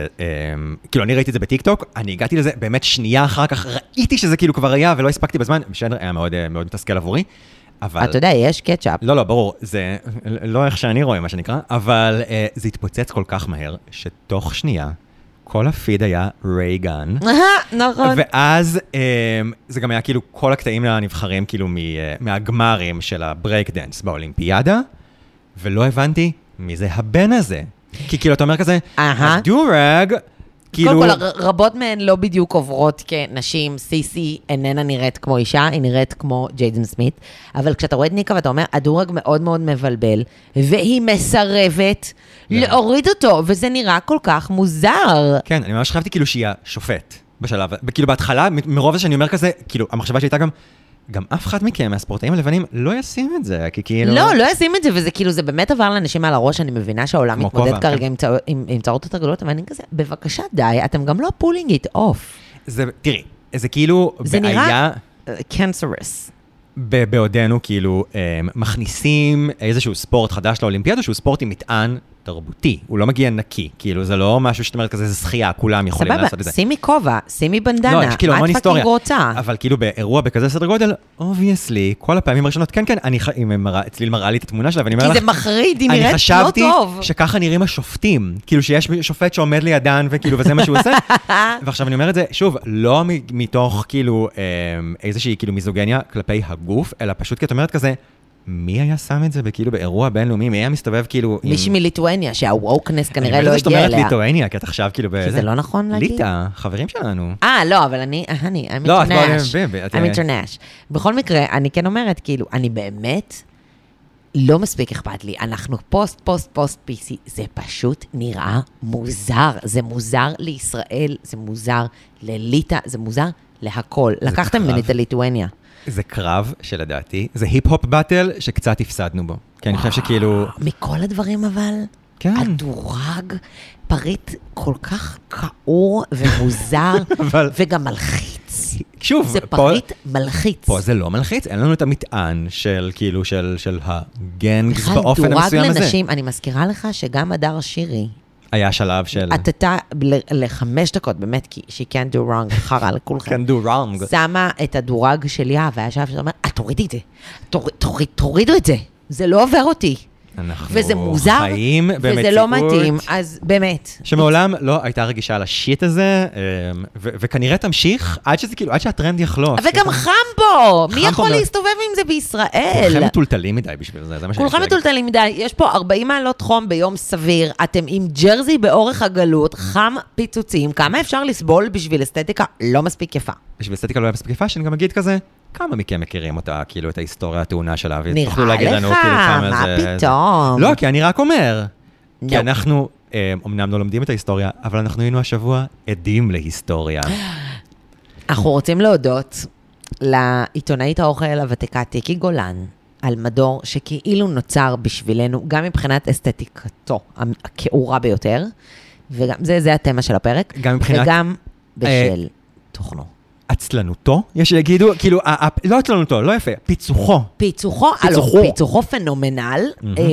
כאילו, אני ראיתי את זה בטיקטוק, אני הגעתי לזה באמת שנייה אחר כך, ראיתי שזה כאילו כבר היה, ולא הספקתי בזמן, בסדר, היה מאוד מתסכל עבורי, אבל... אתה יודע, יש קטשאפ. לא, ברור, זה לא איך שאני רואה, מה שנקרא, אבל זה התפוצץ כל כך מהר, שתוך שנייה, כל הפיד היה רייגן. נכון. ואז זה גם היה כאילו כל הקטעים הנבחרים כאילו מהגמרים של הברייק דנס באולימפיאדה, ולא הבנתי מי זה הבן הזה. כי כאילו אתה אומר כזה, הדורג, כאילו... קודם כל, רבות מהן לא בדיוק עוברות כנשים, סיסי איננה נראית כמו אישה, היא נראית כמו ג'יידן סמית, אבל כשאתה רואה את ניקה ואתה אומר, הדורג מאוד מאוד מבלבל, והיא מסרבת להוריד אותו, וזה נראה כל כך מוזר. כן, אני ממש חייבתי כאילו שהיא השופט בשלב, כאילו בהתחלה, מרוב זה שאני אומר כזה, כאילו המחשבה שהייתה גם אף אחד מכם מהספורטאים הלבנים לא ישים את זה, כי כאילו... לא ישים את זה, וזה כאילו, זה באמת עבר לאנשים על הראש, אני מבינה שהעולם מתמודד כרגע עם צרות התרגלות, אבל אני כזה, בבקשה די, אתם גם לא פולינג איט אוף. תראי, זה כאילו... זה נראה cancerous. בעודנו כאילו מכניסים איזשהו ספורט חדש לאולימפיאדה, שהוא ספורט עם מטען תרבותי, הוא לא מגיע נקי, כאילו זה לא משהו שאתה אומר כזה, זה שחייה, כולם יכולים לעשות את זה. שימי כובע, שימי בנדנה, לא, יש כאילו המון היסטוריה, רוצה? אבל כאילו באירוע בכזה סדר גודל, obviously, כל הפעמים הראשונות, כן, אצלי מראה לי את התמונה שלה, ואני אומר לך, כי זה מחריד, היא נראית לא טוב. אני חשבתי שככה נראים השופטים, כאילו שיש שופט שעומד לידן, וכאילו, וזה מה שהוא עושה, ועכשיו אני אומר את זה, שוב, לא מתוך כאילו איזושהי כאילו מיזוגניה כלפי הגוף, אלא פשוט כי את אומרת כזה, מי היה שם את זה כאילו באירוע בינלאומי? מי היה מסתובב כאילו... מישהי מליטואניה, שהווקנס כנראה לא הגיע אליה. אני מבין שאת אומרת ליטואניה, כי את עכשיו כאילו באיזה... כי זה לא נכון להגיד. ליטא, חברים שלנו. לא, אבל אני, I'm international. בכל מקרה, אני כן אומרת, כאילו, אני באמת לא מספיק אכפת לי. אנחנו פוסט PC, זה פשוט נראה מוזר. זה מוזר לישראל, זה מוזר לליטא, זה מוזר להכל. לקחתם ממני את הליטואניה. זה קרב שלדעתי, זה היפ-הופ באטל שקצת הפסדנו בו. כי אני חושב שכאילו... מכל הדברים אבל, כן. הדורג פריט כל כך קעור ומוזר, וגם מלחיץ. שוב, זה פריט מלחיץ. פה זה לא מלחיץ, אין לנו את המטען של כאילו, של הגנגס באופן המסוים הזה. דורג לנשים, אני מזכירה לך שגם הדר שירי, היה שלב של... עטתה ל5 דקות, באמת, כי she can't do wrong, חרה לכולכם. can't do wrong. שמה את הדורג של יאה, והיה שלב שאתה אומר, תורידי את זה, תורידו את זה, זה לא עובר אותי. וזה מוזר, וזה לא מתאים, אז באמת. שמעולם לא הייתה רגישה על השיט הזה, וכנראה תמשיך, עד שזה כאילו, עד שהטרנד יחלוף. וגם חם בו, מי יכול להסתובב עם זה בישראל? כולכם מטולטלים מדי בשביל זה, זה מה שאני כולכם מטולטלים מדי, יש פה 40 מעלות חום ביום סביר, אתם עם ג'רזי באורך הגלות, חם פיצוצים, כמה אפשר לסבול בשביל אסתטיקה לא מספיק יפה? בשביל אסתטיקה לא מספיק יפה, שאני גם אגיד כזה, כמה מכם מכירים אותה, כאילו, את ההיסטוריה התאונה שלה, נראה לך, מה פתאום? לא, כי אני רק אומר, כי אנחנו, אמנם לא לומדים את ההיסטוריה, אבל אנחנו היינו השבוע עדים להיסטוריה. אנחנו רוצים להודות לעיתונאית האוכל הוותיקה טיקי גולן, על מדור שכאילו נוצר בשבילנו, גם מבחינת אסתטיקתו, הכעורה ביותר, וגם זה התמה של הפרק, וגם בשל תוכנו. עצלנותו, יש שיגידו, כאילו, לא עצלנותו, לא יפה, פיצוחו פנומנל,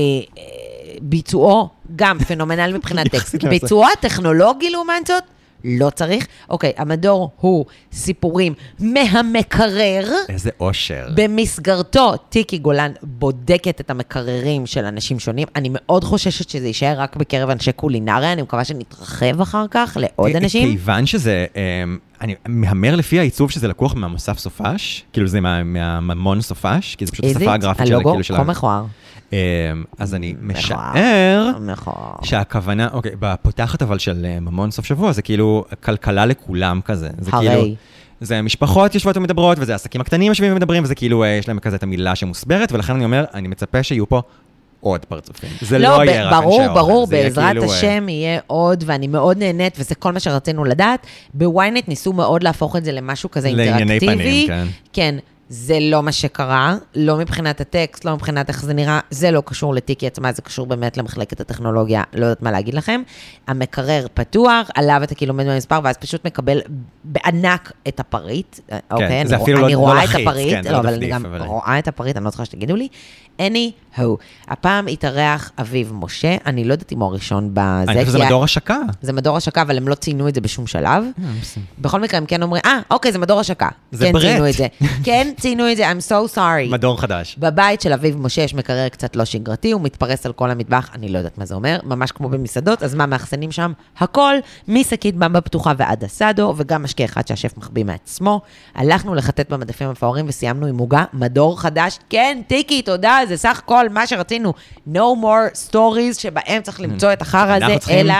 ביצועו גם פנומנל מבחינת טקסט, ביצועו הטכנולוגי לעומת זאת, לא צריך. אוקיי, המדור הוא סיפורים מהמקרר. איזה אושר. במסגרתו, טיקי גולן בודקת את המקררים של אנשים שונים. אני מאוד חוששת שזה יישאר רק בקרב אנשי קולינריה, אני מקווה שנתרחב אחר כך לעוד אנשים. כיוון שזה, אני מהמר לפי העיצוב שזה לקוח מהמוסף סופש, כאילו זה מהממון סופש, כי זה פשוט השפה הגרפית של הלוגו, כה מכוער. אז אני משער שהכוונה, אוקיי, בפותחת אבל של ממון סוף שבוע, זה כאילו כלכלה לכולם כזה. זה כאילו, זה משפחות יושבות ומדברות, וזה עסקים הקטנים יושבים ומדברים, וזה כאילו, יש להם כזה את המילה שמוסברת, ולכן אני אומר, אני מצפה שיהיו פה עוד פרצופים. זה לא יהיה רק אנשי אוכל. ברור, בעזרת השם יהיה עוד, ואני מאוד נהנית, וזה כל מה שרצינו לדעת. בוויינט ניסו מאוד להפוך את זה למשהו כזה אינטראקטיבי. לענייני פנים, כן. כן. זה לא מה שקרה, לא מבחינת הטקסט, לא מבחינת איך זה נראה, זה לא קשור לטיקי עצמה, זה קשור באמת למחלקת הטכנולוגיה, לא יודעת מה להגיד לכם. המקרר פתוח, עליו אתה כאילו עומד במספר, ואז פשוט מקבל בענק את הפריט. כן, זה אפילו לא לחיץ, כן, זה לא אבל אני גם רואה את הפריט, אני לא צריכה שתגידו לי. Anyhow, הפעם התארח אביב משה, אני לא יודעת אם הוא הראשון בזה. אני חושב שזה מדור השקה. זה מדור השקה, אבל הם לא ציינו את זה בשום שלב. בכל מקרה, הם כן אומרים, אוקיי, זה מדור השקה. זה כן ברט. ציינו את זה. כן ציינו את זה, I'm so sorry. מדור חדש. בבית של אביב משה יש מקרר קצת לא שגרתי, הוא מתפרס על כל המטבח, אני לא יודעת מה זה אומר, ממש כמו במסעדות, אז מה מאחסנים שם? הכל, מסקית במבה פתוחה ועד הסאדו, וגם משקה אחד שהשף מחביא מעצמו. הלכנו לחטט במדפים המפוארים וסיימנו עם מוגה, מדור חדש. כן, טיקי, תודה, זה סך כל מה שרצינו. No more stories שבהם צריך למצוא את החר הזה, אלא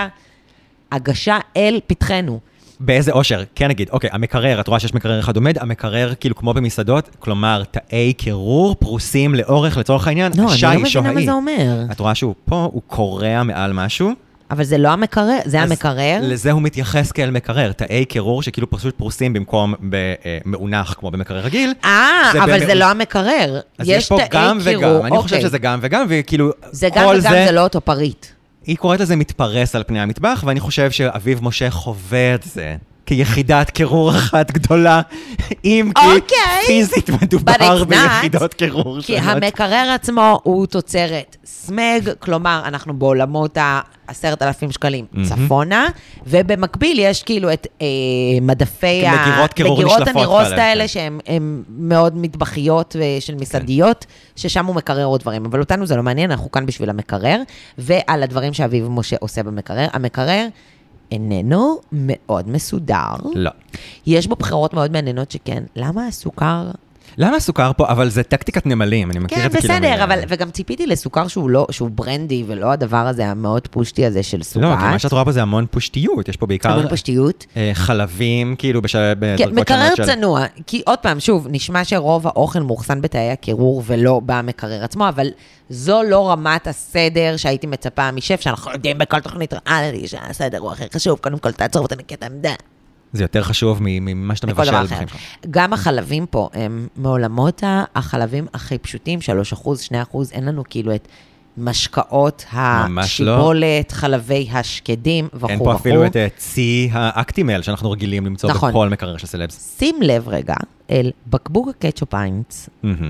הגשה אל פתחנו. באיזה אושר, כן נגיד, אוקיי, המקרר, את רואה שיש מקרר אחד עומד, המקרר כאילו כמו במסעדות, כלומר, תאי קירור פרוסים לאורך, לצורך העניין, לא, אני לא מבינה מה זה אומר. את רואה שהוא פה, הוא קורע מעל משהו. אבל זה לא המקרר, זה המקרר. לזה הוא מתייחס כאל מקרר, תאי קירור שכאילו פשוט פרוסים במקום במונח כמו במקרר רגיל. אבל זה לא המקרר. אז יש פה גם וגם, אני חושב שזה גם וגם, וכאילו זה גם וגם, זה לא אותו פריט. היא קוראת לזה מתפרס על פני המטבח, ואני חושב שאביב משה חווה את זה כיחידת קירור אחת גדולה, אם כי פיזית מדובר ביחידות קירור. כי המקרר עצמו הוא תוצרת סמג, כלומר, אנחנו בעולמות 10,000 שקלים צפונה, ובמקביל יש כאילו את מדפי מגירות הנראות האלה, שהן מאוד מטבחיות של מסעדיות, ששם הוא מקרר עוד דברים. אבל אותנו זה לא מעניין, אנחנו כאן בשביל המקרר, ועל הדברים שאביב משה עושה במקרר. המקרר איננו מאוד מסודר. לא. יש בו בחירות מאוד מעניינות שכן. למה הסוכר? למה הסוכר פה? אבל זה טקטיקת נמלים, אני מכיר את זה כאילו. כן, בסדר, וגם ציפיתי לסוכר שהוא ברנדי, ולא הדבר הזה המאוד פושטי הזה של סוכר. לא, כי מה שאת רואה פה זה המון פושטיות, יש פה בעיקר... המון פושטיות. חלבים, כאילו, כן, מקרר צנוע, כי עוד פעם, שוב, נשמע שרוב האוכל מוכסן בתאי הקירור, ולא במקרר עצמו, אבל זו לא רמת הסדר שהייתי מצפה משף, שאנחנו יודעים בכל תוכנית, שהסדר הוא הכי חשוב, קודם כל תעצור ותנקה את העמדה. זה יותר חשוב ממה שאתה מבשל בחיים שלך. גם החלבים פה הם מעולמות החלבים הכי פשוטים, 3%, 2%, אין לנו כאילו את משקאות השיבולת, חלבי השקדים וכו'. אין פה אפילו את צי האקטימל שאנחנו רגילים למצוא בכל מקרר של סלבס. שים לב רגע אל בקבוק הקטשופ היינץ,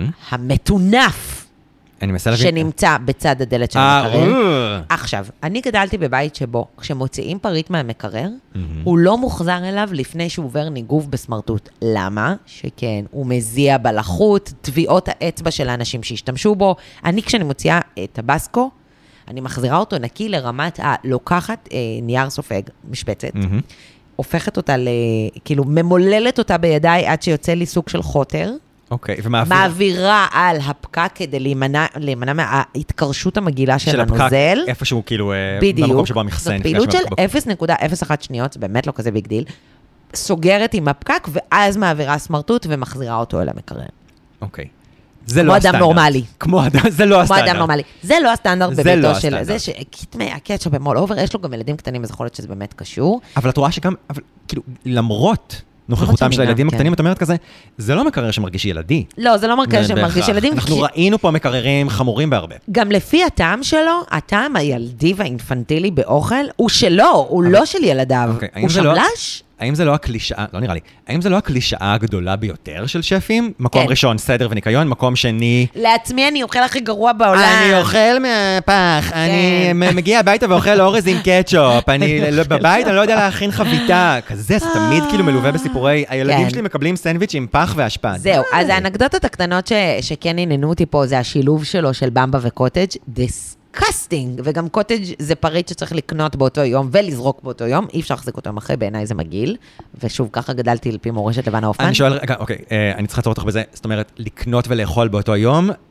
המטונף, שנמצא בצד הדלת של המקרר. עכשיו, אני גדלתי בבית שבו, כשמוציאים פריט מהמקרר, הוא לא מוחזר אליו לפני שהוא עובר ניגוב בסמרטוט. למה? שכן, הוא מזיע בלחות, טביעות האצבע של האנשים שהשתמשו בו. אני, כשאני מוציאה טבסקו, אני מחזירה אותו נקי לרמת לוקחת נייר סופג, משבצת, הופכת אותה, כאילו, ממוללת אותה בידיי עד שיוצא לי סוג של חוטר, אוקיי, מעבירה על הפקק כדי להימנע מההתקרשות המגילה של הנוזל. של הפקק איפשהו כאילו במקום שבו המכסן. זאת פעילות של 0.01 שניות, זה באמת לא כזה ביג דיל, סוגרת עם הפקק ואז מעבירה סמרטוט ומחזירה אותו אל המקרר. אוקיי. זה לא הסטנדרט. כמו אדם נורמלי. זה לא הסטנדרט. כמו אדם נורמלי. זה לא הסטנדרט בביתו של זה שכתמי הקטשופ במול אובר, יש לו גם ילדים קטנים, אז יכול להיות שזה באמת קשור. אבל את רואה שגם, כאילו, למרות נוכחותם של הילדים הקטנים, את אומרת כזה, זה לא מקרר שמרגיש ילדי. לא, זה לא מקרר שמרגיש ילדים. אנחנו ראינו פה מקררים חמורים בהרבה. גם לפי הטעם שלו, הטעם הילדי והאינפנטילי באוכל, הוא שלו, הוא לא של ילדיו. הוא שבלש? האם זה לא הקלישאה, לא נראה לי, האם זה לא הקלישאה הגדולה ביותר של שפים? מקום ראשון, סדר וניקיון, מקום שני... לעצמי אני אוכל הכי גרוע בעולם. אני אוכל מהפח, אני מגיע הביתה ואוכל אורז עם קטשופ, בבית אני לא יודע להכין חביתה, כזה, זה תמיד כאילו מלווה בסיפורי, הילדים שלי מקבלים סנדוויץ' עם פח ואשפד. זהו, אז האנקדוטות הקטנות שכן עניינו אותי פה, זה השילוב שלו של במבה וקוטג' קסטינג, וגם קוטג' זה פריט שצריך לקנות באותו יום ולזרוק באותו יום, אי אפשר להחזיק אותו יום אחרי, בעיניי זה מגעיל, ושוב, ככה גדלתי לפי מורשת לבנה אופן. אני שואל, רגע, אוקיי, אני צריכה לצור אותך בזה, זאת אומרת, לקנות ולאכול באותו יום,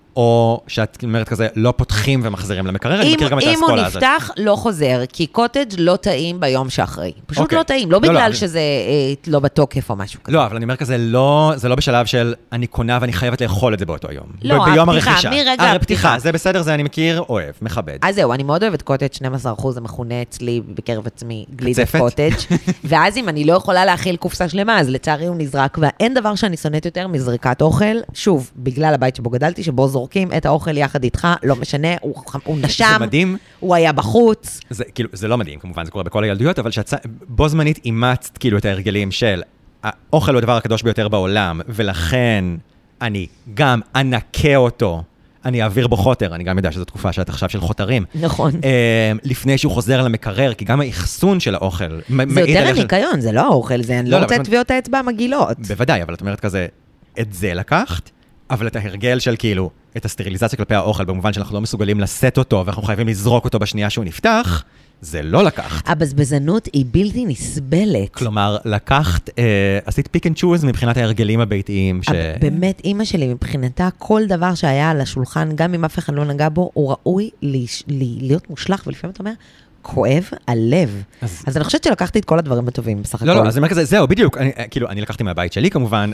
או שאת אומרת כזה, לא פותחים ומחזירים למקרר, אני מכיר גם את האסכולה הזאת. אם הוא נפתח, לא חוזר, כי קוטג' לא טעים ביום שאחרי. פשוט לא טעים, לא בגלל שזה לא בתוקף או משהו כזה. לא, אבל אני אומר כזה, זה לא בשלב של אני קונה ואני חייבת לאכול את זה באותו יום. לא, ביום הפתיחה, הרכישה. מרגע הפתיחה. זה בסדר, זה אני מכיר, אוהב, מכבד. אז זהו, אני מאוד אוהבת קוטג' 12%, זה מכונה אצלי בקרב עצמי גלידת קוטג'. ואז אם אני לא יכולה להכיל קופסה שלמה, אז לצערי הוא נזרק, ואין דבר שאני שונאת יותר מזריקת אוכל, שוב, בגלל הבית שבו גדלתי, שבו זורקים את האוכל יחד איתך, לא משנה, הוא נשם, זה מדהים. הוא היה בחוץ. זה לא מדהים, כמובן, זה קורה בכל הילדויות, אבל בו זמנית אימצת כאילו את ההרגלים של האוכל הוא הדבר הקדוש ביותר בעולם, ולכן אני גם אנקה אותו, אני אעביר בו חוטר, אני גם יודע שזו תקופה שאת עכשיו של חוטרים. נכון. לפני שהוא חוזר למקרר, כי גם האחסון של האוכל... זה יותר הניקיון, זה לא האוכל, זה אני לא רוצה טביעות האצבע המגעילות. בוודאי, אבל את אומרת כזה, את זה לקחת, אבל את ההרגל של כאילו, את הסטריליזציה כלפי האוכל, במובן שאנחנו לא מסוגלים לשאת אותו, ואנחנו חייבים לזרוק אותו בשנייה שהוא נפתח, זה לא לקחת. הבזבזנות היא בלתי נסבלת. כלומר, לקחת, עשית פיק אנד צ'וז מבחינת ההרגלים הביתיים. באמת, אמא שלי, מבחינתה, כל דבר שהיה על השולחן, גם אם אף אחד לא נגע בו, הוא ראוי להיות מושלח, ולפעמים אתה אומר, כואב הלב. אז אני חושבת שלקחתי את כל הדברים הטובים, בסך הכל. לא, אז אני אומר כזה, זהו, בדיוק. כאילו, אני לקחתי מהבית שלי, כמובן,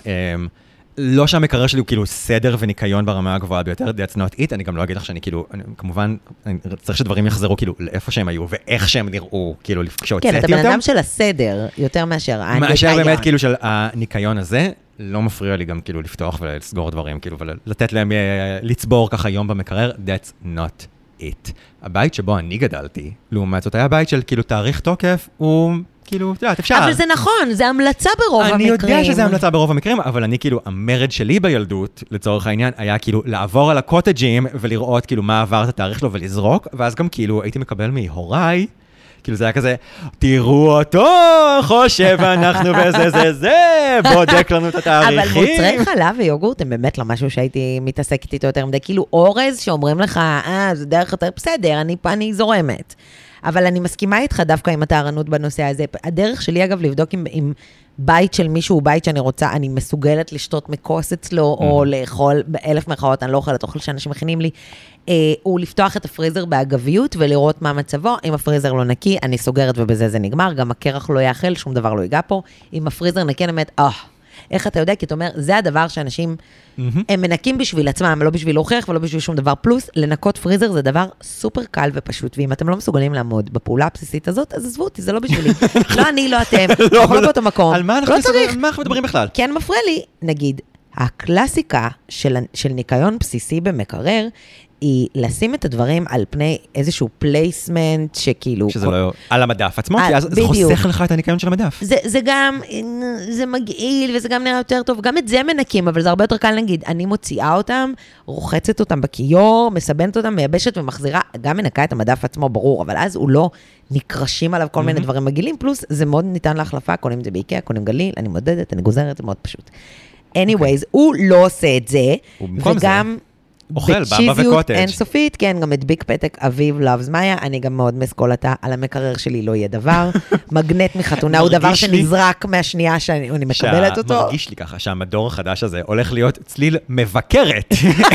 לא שהמקרר שלי הוא כאילו סדר וניקיון ברמה הגבוהה ביותר, that's not it, אני גם לא אגיד לך שאני כאילו, כמובן, צריך שדברים יחזרו כאילו לאיפה שהם היו, ואיך שהם נראו, כאילו, כשהוצאתי אותם. כן, אתה בן אדם של הסדר, יותר מאשר מאשר באמת כאילו של הניקיון הזה, לא מפריע לי גם כאילו לפתוח ולסגור דברים, כאילו, ולתת להם לצבור ככה יום במקרר, that's not it. הבית שבו אני גדלתי, לעומת זאת, היה בית של כאילו תאריך תוקף, הוא כאילו, אתה יודע, אפשר. אבל זה נכון, זה המלצה ברוב המקרים. אני יודע שזה המלצה ברוב המקרים, אבל אני כאילו, המרד שלי בילדות, לצורך העניין, היה כאילו לעבור על הקוטג'ים ולראות כאילו מה עבר את התאריך שלו ולזרוק, ואז גם כאילו הייתי מקבל מהוריי, כאילו זה היה כזה, תראו אותו, חושב אנחנו וזה, בודק לנו את התאריכים. אבל מוצרי חלב ויוגורט הם באמת לא משהו שהייתי מתעסקת איתו יותר מדי, כאילו אורז שאומרים לך, זה דרך יותר בסדר, אני זורמת. אבל אני מסכימה איתך דווקא עם הטהרנות בנושא הזה. הדרך שלי, אגב, לבדוק אם בית של מישהו הוא בית שאני רוצה, אני מסוגלת לשתות מקוס אצלו, או לאכול באלף מרכאות, אני לא אוכלת אוכל שאנשים מכינים לי, הוא לפתוח את הפריזר באגביות ולראות מה מצבו. אם הפריזר לא נקי, אני סוגרת ובזה זה נגמר. גם הקרח לא יאכל, שום דבר לא ייגע פה. אם הפריזר נקי, אני אומרת, איך אתה יודע? כי אתה אומר, זה הדבר שאנשים, הם מנקים בשביל עצמם, לא בשביל להוכיח ולא בשביל שום דבר. פלוס, לנקות פריזר זה דבר סופר קל ופשוט, ואם אתם לא מסוגלים לעמוד בפעולה הבסיסית הזאת, אז עזבו אותי, זה לא בשבילי. לא אני, לא אתם, אנחנו לא באותו מקום. על מה אנחנו מדברים בכלל? כן מפריע לי, נגיד, הקלאסיקה של ניקיון בסיסי במקרר, היא לשים את הדברים על פני איזשהו פלייסמנט שכאילו... שזה לא... על המדף עצמו, כי אז זה חוסך לך את הניקיון של המדף. זה גם, זה מגעיל, וזה גם נראה יותר טוב. גם את זה מנקים, אבל זה הרבה יותר קל נגיד. אני מוציאה אותם, רוחצת אותם בכיור, מסבנת אותם, מייבשת ומחזירה, גם מנקה את המדף עצמו, ברור, אבל אז הוא לא נקרשים עליו כל מיני דברים מגעילים, פלוס זה מאוד ניתן להחלפה, קונים את זה באיקאה, קונים גליל, אני מודדת, אני גוזרת, זה מאוד פשוט. anyways, הוא לא עושה את זה, וגם... אוכל, במבה וקוטג'. אינסופית, כן, גם את ביג פתק, אביב, לאבס מאיה, אני גם מאוד מסקולתה, על המקרר שלי לא יהיה דבר. מגנט מחתונה הוא דבר שנזרק מהשנייה שאני מקבלת אותו. מרגיש לי ככה שהמדור החדש הזה הולך להיות צליל מבקרת.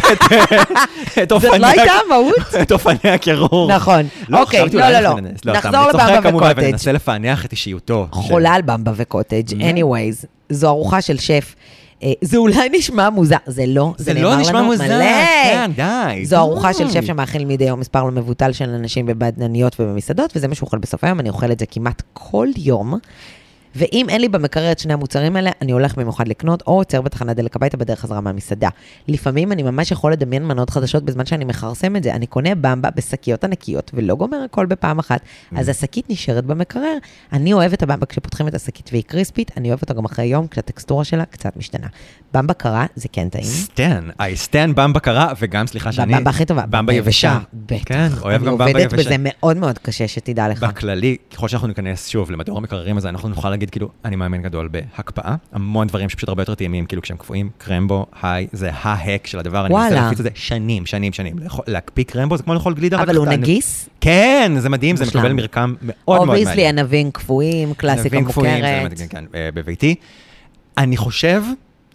זאת לא הייתה המהות? את אופני הקירור. נכון. אוקיי, לא. נחזור לבמבה וקוטג'. ננסה לפענח את אישיותו. חולה על במבה וקוטג'. anyways, זו ארוחה של שף. זה אולי נשמע מוזר, זה לא, זה לא נשמע מוזר, כן, די. זו ארוחה של שף שמאכיל מדי יום מספר לא מבוטל של אנשים בבדנניות ובמסעדות, וזה מה שאוכל בסוף היום, אני אוכל את זה כמעט כל יום, ואם אין לי במקרר את שני המוצרים האלה, אני הולך במיוחד לקנות, או עוצר בתחנת דלק הביתה בדרך חזרה מהמסעדה. לפעמים אני ממש יכול לדמיין מנות חדשות בזמן שאני מחרסם את זה. אני קונה במבה בשקיות ענקיות, ולא גומר הכל בפעם אחת. אז השקית נשארת במקרר. אני אוהב את הבמבה כשפותחים את השקית והיא קריספית, אני אוהב אותה גם אחרי יום, כשהטקסטורה שלה קצת משתנה. במבה קרה, זה כן טעים. סטן במבה קרה, וגם, סליחה שאני... במבה הכי טובה. במבה יבשה. כן, אוהב גם במבה יבשה. אני עובדת בזה מאוד מאוד קשה, שתדע לך. בכללי, ככל שאנחנו ניכנס שוב למדור המקררים הזה, אנחנו נוכל להגיד כאילו, אני מאמין גדול בהקפאה, המון דברים שפשוט הרבה יותר טעימים, כאילו כשהם קפואים, קרמבו, היי, זה ההק של הדבר, אני מנסה להפיץ את זה שנים. להקפיא קרמבו זה כמו לאכול גלידה. אבל הוא נגיס? כן, זה מדהים, זה מקבל מרקם מאוד מאוד מעניין. ענבים קפואים, קלאסיקה מוכרת. כן, בביתי. אני חושב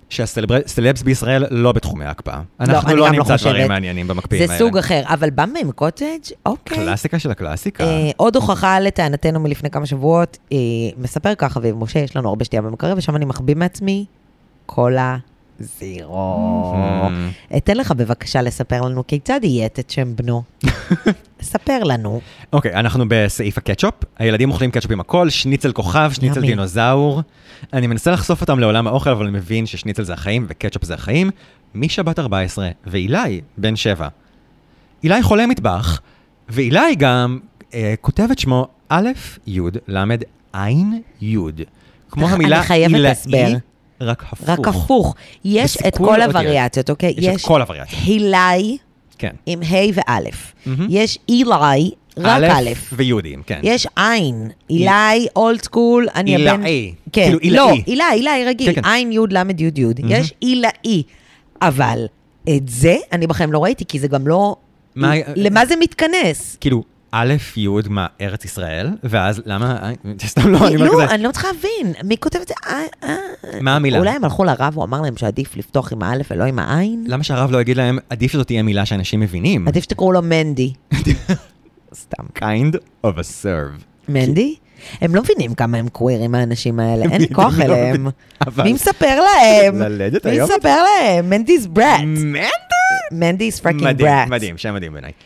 שהסלבס בישראל לא בתחומי ההקפאה. אנחנו לא נמצא דברים מעניינים במקפיאים האלה. זה סוג אחר, אבל במם קוטג', אוקיי. קלאסיקה של הקלאסיקה. עוד הוכחה לטענתנו מלפני כמה שבועות, מספר ככה, ומשה, יש לנו הרבה שתייה במקרר, ושם אני מחביא מעצמי קולה זירו. אתן לך בבקשה לספר לנו כיצד יהיה את שם בנו. ספר לנו. אוקיי, אנחנו בסעיף הקטשופ. הילדים אוכלים קטשופ עם הכל, שניצל כוכב, שניצל דינוזאור. אני מנסה לחשוף אותם לעולם האוכל, אבל אני מבין ששניצל זה החיים וקטשופ זה החיים. משבת 14, ואילי בן 7. אילי חולה מטבח, ואילי גם כותב את שמו א' י' ל' עין י'. כמו המילה אילאי, רק הפוך. רק הפוך. יש את כל הווריאציות, אוקיי? יש את כל הווריאציות. הילי, עם ה' וא'. יש אילי, רק א'. ויהודים, כן. יש עין, אילי, אולד סקול, אני הבן... אילי. כן, לא, אילי רגיל, עין י' ל' י' י'. יש אילי, אבל את זה אני בכם לא ראיתי, כי זה גם לא... למה זה מתכנס? כאילו... א' י' מה, ארץ ישראל, ואז למה, סתם לא, אני אומר כזה. לא, אני לא צריכה להבין, מי כותב את זה? מה המילה? אולי הם הלכו לרב, הוא אמר להם שעדיף לפתוח עם האלף ולא עם העין? למה שהרב לא יגיד להם, עדיף שזאת תהיה מילה שאנשים מבינים? עדיף שתקראו לו מנדי. סתם. Kind of a serve. מנדי? הם לא מבינים כמה הם קווירים האנשים האלה, אין לי כוח אליהם. מי מספר להם? מי מספר להם? מנדי's brat. מנדי? Mendy's freaking brat. מדהים, שם מדהים בעיניי.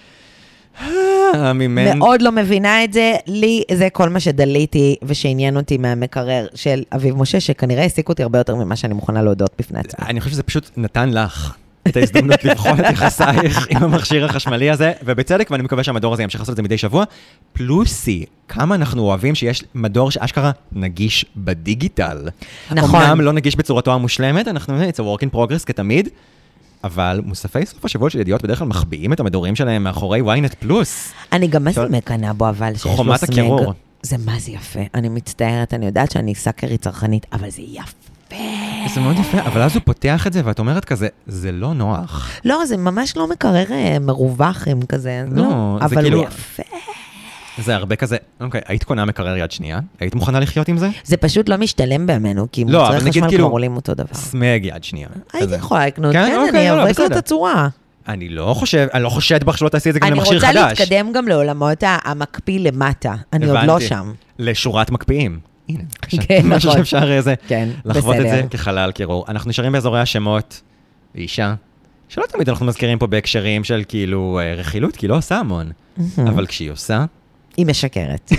מאוד לא מבינה את זה, לי זה כל מה שדליתי ושעניין אותי מהמקרר של אביב משה, שכנראה העסיק אותי הרבה יותר ממה שאני מוכנה להודות בפני עצמי. אני חושב שזה פשוט נתן לך את ההזדמנות לבחון את יחסייך עם המכשיר החשמלי הזה, ובצדק, ואני מקווה שהמדור הזה ימשיך לעשות את זה מדי שבוע, פלוסי, כמה אנחנו אוהבים שיש מדור שאשכרה נגיש בדיגיטל. נכון. אמנם לא נגיש בצורתו המושלמת, אנחנו, it's a work in progress כתמיד, אבל מוספי סוף השבוע של ידיעות בדרך כלל מחביאים את המדורים שלהם מאחורי ynet פלוס. אני גם מה זה מקנה בו, אבל שיש לו סמג. חומת הקירור. זה מה זה יפה. אני מצטערת, אני יודעת שאני סאקרית צרכנית, אבל זה יפה. זה מאוד יפה, אבל אז הוא פותח את זה, ואת אומרת כזה, זה לא נוח. לא, זה ממש לא מקרר מרווח עם כזה. לא, זה אבל כאילו... הוא יפה. זה הרבה כזה, אוקיי, היית קונה מקרר יד שנייה? היית מוכנה לחיות עם זה? זה פשוט לא משתלם בימינו, כי מוצרי חשמל כבר עולים אותו דבר. סמג יד שנייה. הייתי יכולה לקנות, כן, אני אבק לו את הצורה. אני לא חושד בך שלא תעשי את זה גם למכשיר חדש. אני רוצה להתקדם גם לעולמות המקפיא למטה, אני עוד לא שם. לשורת מקפיאים. הנה, משהו שאפשר לחוות את זה כחלל קירור. אנחנו נשארים באזורי השמות, ואישה, שלא תמיד אנחנו מזכירים פה בהקשרים של כאילו רכילות, כי לא עושה המון. אבל כשהיא עושה... היא משקרת.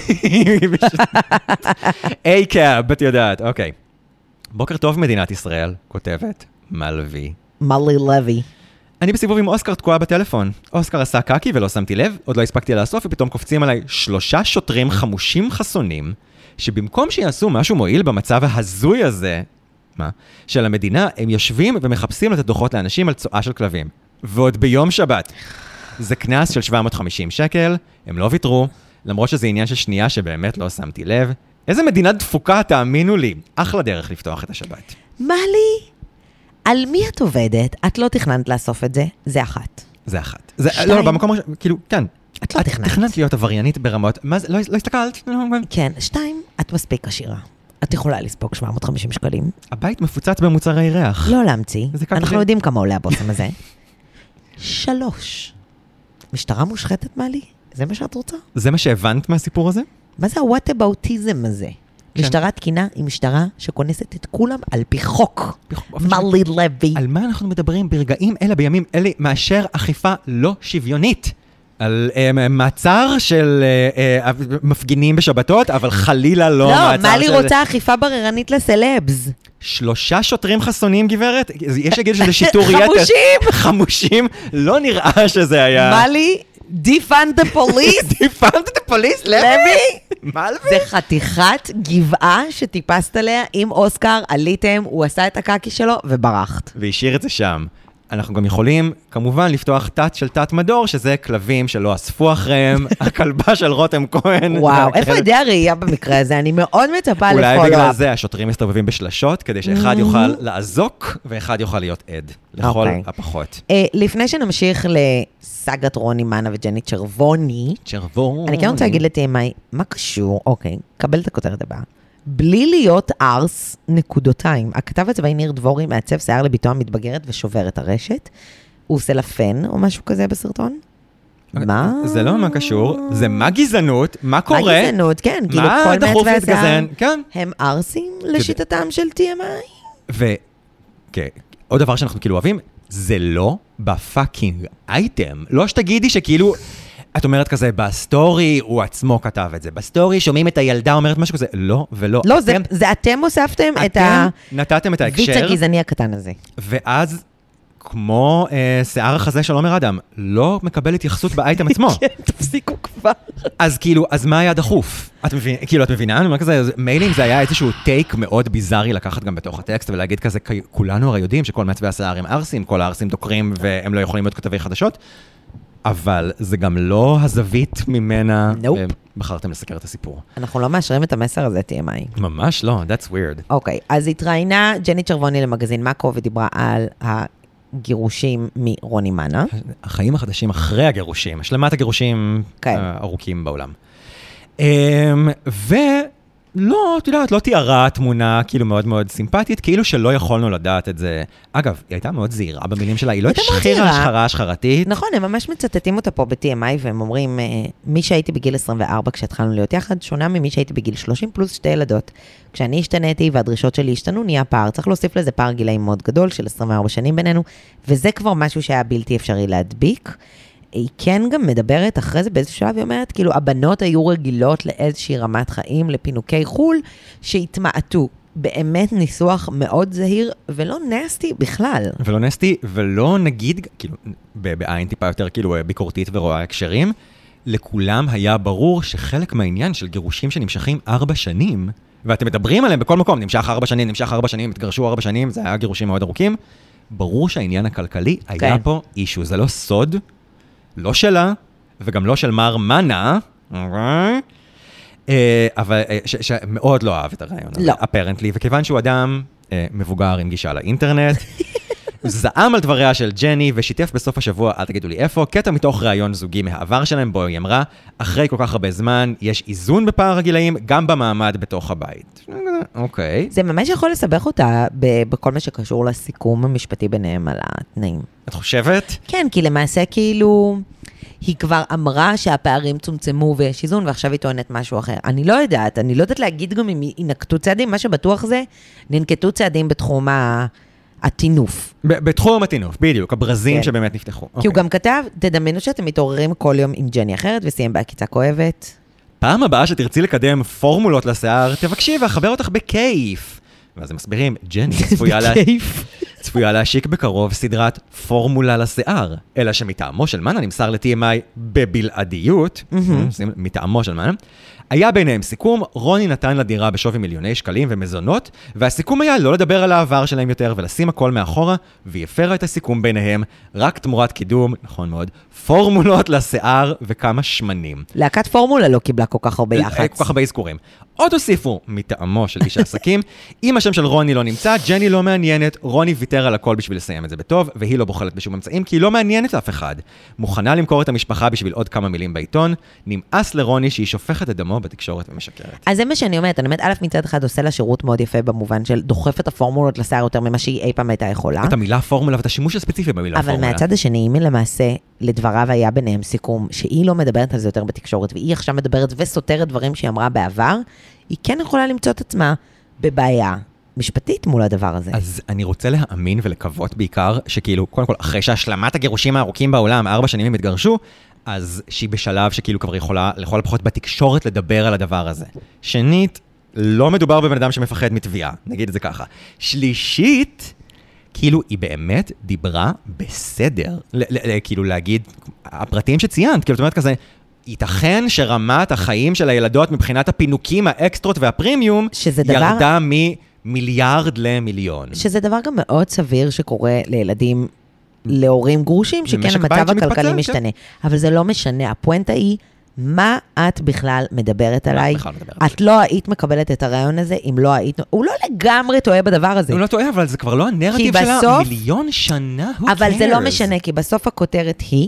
איי קאב, את יודעת, אוקיי. בוקר טוב מדינת ישראל, כותבת מלוי. מלי לוי. אני בסיבוב עם אוסקר תקועה בטלפון. אוסקר עשה קאקי ולא שמתי לב, עוד לא הספקתי לאסוף, ופתאום קופצים עליי 3 שוטרים חמושים חסונים, שבמקום שיעשו משהו מועיל במצב ההזוי הזה, של המדינה, הם יושבים ומחפשים לתת דוחות לאנשים על צואה של כלבים. ועוד ביום שבת. זה כנס של 750 שקל, הם לא ויתרו, למרות שזה עניין של שנייה שבאמת לא שמתי לב. איזה מדינה דפוקה, תאמינו לי. אחלה דרך לפתוח את השבת. מה לי? על מי את עובדת? את לא תכננת לאסוף את זה? זה אחת. זה אחת. לא, במקום, כאילו, כן. את לא תכננת. תכננת להיות עבריינית ברמות. מה זה? לא הסתכלת? כן. 2, את מספיק עשירה. את יכולה לספוג 750 שקלים. הבית מפוצץ במוצרי ריח. לא להמציא. אנחנו יודעים כמה עולה הבוסם הזה. 3. משטרה מושחתת מעלי? זה מה שאת רוצה? זה מה שהבנת מהסיפור הזה? מה זה ה-whataboutism הזה? משטרה תקינה היא משטרה שכונסת את כולם על פי חוק. מלי לוי. על מה אנחנו מדברים ברגעים אלה בימים אלה מאשר אכיפה לא שוויונית? על מעצר של מפגינים בשבתות, אבל חלילה לא מעצר של... לא, מלי רוצה אכיפה בררנית לסלבס. 3 שוטרים חסונים, גברת? יש להגיד שזה שיטור יתר. חמושים! חמושים? לא נראה שזה היה... מלי, defund the police? defund the police? לוי? זה חתיכת גבעה שטיפסת עליה עם אוסקר, עליתם, הוא עשה את הקקי שלו וברחת. והשאיר את זה שם. אנחנו גם יכולים, כמובן, לפתוח תת של תת מדור, שזה כלבים שלא אספו אחריהם, הכלבה של רותם כהן. וואו, איפה ידי הראייה במקרה הזה? אני מאוד מצפה לפולו. אולי בגלל זה השוטרים מסתובבים בשלשות, כדי שאחד יוכל לעזוק, ואחד יוכל להיות עד, לכל הפחות. לפני שנמשיך לסגת רוני מנה וג'ני צ'רווני, אני כן רוצה להגיד לתאמי, מה קשור? אוקיי, קבל את הכותרת הבאה. בלי להיות ארס, נקודותיים. הכתב הצבאי ניר דבורי מעצב שיער לביתו המתבגרת ושובר את הרשת. הוא עושה לה פן או משהו כזה בסרטון? מה? זה לא מה קשור, זה מה גזענות, מה קורה? מה גזענות, כן. כאילו מה דחוף להתגזען? כן. הם ארסים לשיטתם של TMI. ועוד דבר שאנחנו כאילו אוהבים, זה לא בפאקינג אייטם. לא שתגידי שכאילו, את אומרת כזה, בסטורי הוא עצמו כתב את זה. בסטורי שומעים את הילדה אומרת משהו כזה, לא ולא. לא, זה אתם הוספתם את נתתם את ההקשר. הוויץ הגזעני הקטן הזה. ואז, כמו שיער החזה של עומר אדם, לא מקבל התייחסות באייטם עצמו. כן, תפסיקו כבר. אז כאילו, אז מה היה דחוף? את מבינה? אני אומר כזה, מיילים זה היה איזשהו טייק מאוד ביזארי לקחת גם בתוך הטקסט, ולהגיד כזה, כולנו הרי יודעים שכל מעצבי השיער הם ארסים, כל הארסים דוקרים, והם לא יכולים להיות כתבי חדשות, אבל זה גם לא הזווית ממנה, בחרתם לסקר את הסיפור. אנחנו לא מאשרים את המסר הזה, TMI. ממש לא, that's weird. אוקיי, אז התראיינה ג'ני צ'רווני למגזין מאקו, ודיברה על גירושים מרוני מנה. החיים החדשים אחרי הגירושים, השלמת הגירושים ארוכים בעולם. ולא, את יודעת, לא תיארה תמונה כאילו מאוד מאוד סימפטית, כאילו שלא יכולנו לדעת את זה. אגב, היא הייתה מאוד זהירה במילים שלה, היא לא השחרה השחרתית. נכון, הם ממש מצטטים אותה פה ב-TMI, והם אומרים, מי שהייתי בגיל 24 כשהתחלנו להיות יחד, שונה ממי שהייתי בגיל 30 פלוס 2 ילדות. כשאני השתניתי והדרישות שלי השתנו, נהיה פער. צריך להוסיף לזה פער גילאים מאוד גדול של 24 שנים בינינו, וזה כבר משהו שהיה בלתי אפשרי להדביק. היא כן גם מדברת אחרי זה באיזשהו שלב, היא אומרת, כאילו הבנות היו רגילות לאיזושהי רמת חיים, לפינוקי חול, שהתמעטו. באמת ניסוח מאוד זהיר, ולא נסטי בכלל. ולא נסטי, ולא נגיד, כאילו, בעין טיפה יותר כאילו ביקורתית ורואה הקשרים, לכולם היה ברור שחלק מהעניין של גירושים שנמשכים 4 שנים, ואתם מדברים עליהם בכל מקום, נמשך 4 שנים, נמשך 4 שנים, התגרשו 4 שנים, זה היה גירושים מאוד ארוכים, ברור שהעניין הכלכלי היה פה אישו, זה לא סוד, לא שלה, וגם לא של מר מנה, אבל שמאוד לא אהב את הרעיון הזה, apparently, וכיוון שהוא אדם מבוגר עם גישה לאינטרנט, הוא זעם על דבריה של ג'ני, ושיתף בסוף השבוע, אל תגידו לי איפה, קטע מתוך ראיון זוגי מהעבר שלהם, בו היא אמרה, אחרי כל כך הרבה זמן, יש איזון בפער הגילאים, גם במעמד בתוך הבית. אוקיי. זה ממש יכול לסבך אותה בכל מה שקשור לסיכום המשפטי ביניהם על התנאים. את חושבת? כן, כי למעשה כאילו, היא כבר אמרה שהפערים צומצמו ויש איזון, ועכשיו היא טוענת משהו אחר. אני לא יודעת להגיד גם אם ינקטו צעדים, מה שבטוח זה, ננקטו צעדים בתחום התינוף. בתחום התינוף, בדיוק, הברזים שבאמת נפתחו. כי הוא גם כתב, תדמיינו שאתם מתעוררים כל יום עם ג'ני אחרת, וסיים בעקיצה כואבת. פעם הבאה שתרצי לקדם פורמולות לשיער, תבקשי ואחבר אותך בכיף. ואז הם מסבירים, ג'ני צפויה להשיק בקרוב סדרת פורמולה לשיער, אלא שמטעמו של מנה נמסר ל-TMI בבלעדיות, מטעמו של מנה, היה ביניהם סיכום, רוני נתן לדירה בשווי מיליוני שקלים ומזונות, והסיכום היה לא לדבר על העבר שלהם יותר ולשים הכל מאחורה, והיא הפרה את הסיכום ביניהם, רק תמורת קידום, נכון מאוד, פורמולות לשיער וכמה שמנים. להקת פורמולה לא קיבלה כל כך הרבה יחץ. כל כך הרבה אזכורים. עוד הוסיפו, מטעמו של איש העסקים, אם השם של רוני לא נמצא, ג'ני לא מעניינת, רוני ויתר על הכל בשביל לסיים את זה בטוב, והיא לא בוחלת בשום אמצעים, כי היא לא מעניינת אף אחד. מוכנה למכור את המשפחה בשביל עוד כמה מילים בעיתון, נמאס לרוני שהיא שופכת את דמו בתקשורת ומשקרת. אז זה מה שאני אומרת, אני אומרת, א' מצד אחד עושה לה שירות מאוד יפה במובן של דוחף את הפורמולות לשיער יותר ממה שהיא אי פעם הייתה יכולה. את המילה פורמולה ואת השימוש הספציפי במילה פורמולה. אבל מהצד השני, אם למעשה לדבריו היה ביניהם סיכום שהיא לא מדברת על זה יותר בתקשורת, והיא עכשיו מדברת וסותרת דברים שהיא אמרה בעבר, היא כן יכולה למצוא את עצמה בבעיה משפטית מול הדבר הזה. אז אני רוצה להאמין ולקוות בעיקר שכאילו, קודם כל, אחרי שהשלמת הגירושים הארוכים בעולם, 4 שנים הם התגרשו, אז שהיא בשלב שכאילו כבר יכולה, לכל הפחות בתקשורת לדבר על הדבר הזה. שנית, לא מדובר בבן אדם שמפחד מתביעה, נגיד את זה ככה. שלישית, כאילו היא באמת דיברה בסדר, כאילו להגיד, הפרטים שציינת, כאילו זאת אומרת כזה, ייתכן שרמת החיים של הילדות מבחינת הפינוקים, האקסטרות והפרימיום, ירדה ממיליארד למיליון. שזה דבר גם מאוד סביר שקורה לילדים, להורים גרושים, שכן המצב הכלכלי משתנה. אבל זה לא משנה, הפואנטה היא, מה את בכלל מדברת עליי? את לא היית מקבלת את הרעיון הזה, אם לא היית... הוא לא לגמרי טועה בדבר הזה. הוא לא טועה, אבל זה כבר לא הנרטיב שלה, מיליון שנה, אבל זה לא משנה, כי בסוף הכותרת היא,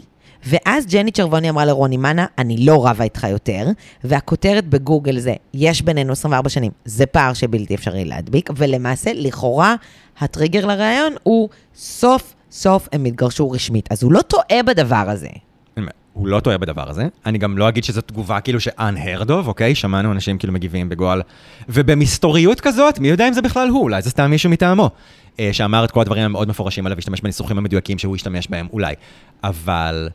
ואז ג'ני צ'רווני אמרה לרוני מנה, אני לא רבה איתך יותר, והכותרת בגוגל זה, יש בינינו 24 שנים, זה פער שבלתי אפשרי להדביק, ולמעשה, לכאורה, הטריגר לרעיון הוא סוף הם התגרשו רשמית. אז הוא לא טועה בדבר הזה. הוא לא טועה בדבר הזה. אני גם לא אגיד שזו תגובה כאילו ש-unheard of, אוקיי? שמענו אנשים כאילו מגיבים בגועל. ובמסתוריות כזאת, מי יודע אם זה בכלל הוא? אולי זה סתם מישהו מטעמו. שאמר את כל הדברים המאוד מפורשים עליו, השתמש בניסוחים המדויקים שהוא השתמש בהם, אולי. אבל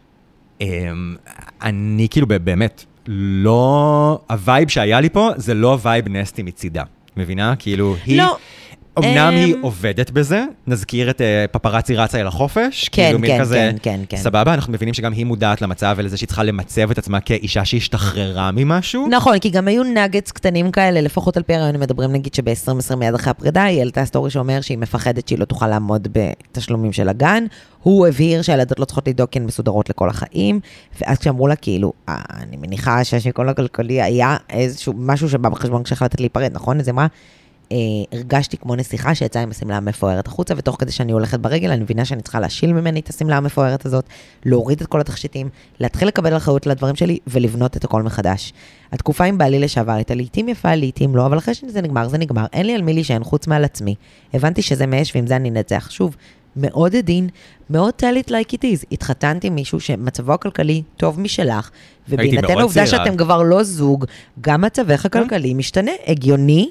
אני כאילו באמת, לא... הווייב שהיה לי פה, זה לא וייב נסטי מצידה. מבינה? כאילו, היא... לא. אמנם היא עובדת בזה, נזכיר את פפרצי רצה אל החופש, כאילו מין כזה, סבבה, אנחנו מבינים שגם היא מודעת למצב ולזה שהיא צריכה למצב את עצמה כאישה שהשתחררה ממשהו. נכון, כי גם היו נגטס קטנים כאלה, לפחות על פי הרעיון, הם מדברים נגיד שב-2020 מיד אחרי הפרידה, היא העלתה סטורי שאומר שהיא מפחדת שהיא לא תוכל לעמוד בתשלומים של הגן, הוא הבהיר שהילדות לא צריכות לדאוג כי הן מסודרות לכל החיים, ואז כשאמרו לה כאילו, אני מניחה שהשיקול הכלכלי היה איזשהו משהו שבא בחשבון כשהחלטת להיפרד, נכון? אז אמרה, הרגשתי כמו נסיכה שיצאה עם השמלה המפוארת החוצה, ותוך כדי שאני הולכת ברגל, אני מבינה שאני צריכה להשיל ממני את השמלה המפוארת הזאת, להוריד את כל התכשיטים, להתחיל לקבל אחריות לדברים שלי, ולבנות את הכל מחדש. התקופה עם בעלי לשעבר הייתה לעתים יפה, לעתים לא, אבל אחרי שזה נגמר, זה נגמר. אין לי על מי להישען חוץ מעל עצמי. הבנתי שזה מאש, ועם זה אני נצח. שוב, מאוד עדין, מאוד tell it like it is. התחתנתי עם מישהו שמצבו הכלכלי טוב משלך, ובהינתן העובדה שאתם כבר לא זוג, גם מצבך הכלכלי משתנה, הגיוני,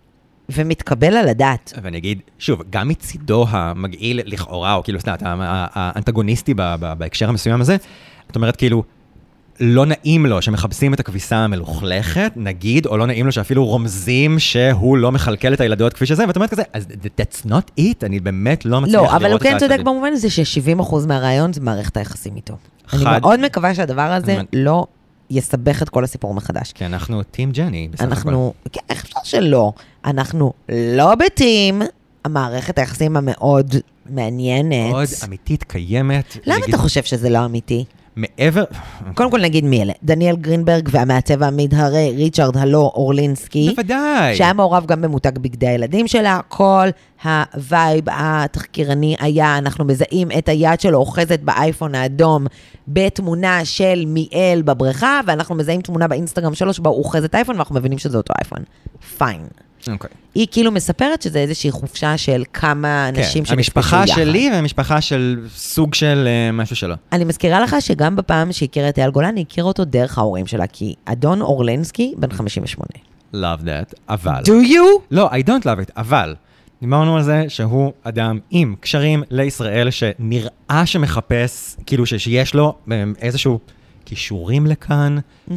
ומתקבל על הדעת. ואני אגיד, שוב, גם מצידו המגעיל לכאורה, או כאילו, האנטגוניסטי בהקשר המסוים הזה, את אומרת כאילו, לא נעים לו שמחפשים את הכביסה המלוכלכת, נגיד, או לא נעים לו שאפילו רומזים שהוא לא מחלקל את הילדות כפי שזה, ואת אומרת כזה, אז that's not it, אני באמת לא מצליח לראות את לא, אבל הוא כן צודק במובן הזה ש70% מהרעיון זה מערכת היחסים איתו. אני מאוד מקווה שהדבר הזה לא יסבך את כל הסיפור מחדש. כי אנחנו טים ג'ני, בסך הכל. אנחנו, איך אפשר שלא? אנחנו לא בטים, המערכת היחסים המאוד מעניינת. מאוד אמיתית, קיימת. למה אתה חושב שזה לא אמיתי? מעבר... קודם כל נגיד מי אלה, דניאל גרינברג והמעצב המתהרה, ריצ'רד הלו אורלינסקי. בוודאי. שהיה מעורב גם במותג בגדי הילדים שלה, כל הווייב התחקירני היה, אנחנו מזהים את היד שלו אוחזת באייפון האדום, בתמונה של מיאל בבריכה, ואנחנו מזהים תמונה באינסטגרם שלו שבה הוא אוחזת אייפון, ואנחנו מבינים שזה אותו אייפון. פיין. אוקיי. היא כאילו מספרת שזה איזושהי חופשה של כמה אנשים כן, המשפחה שלי והמשפחה של סוג של משהו שלו. אני מזכירה לך שגם בפעם שהכירה את אייל גולן, היא הכירה אותו דרך ההורים שלה, כי אדון אורלנסקי בן 58. Love that, אבל... Do you? לא, I don't love it, אבל... דיברנו על זה שהוא אדם עם קשרים לישראל שנראה שמחפש, כאילו שיש לו איזשהו קישורים לכאן,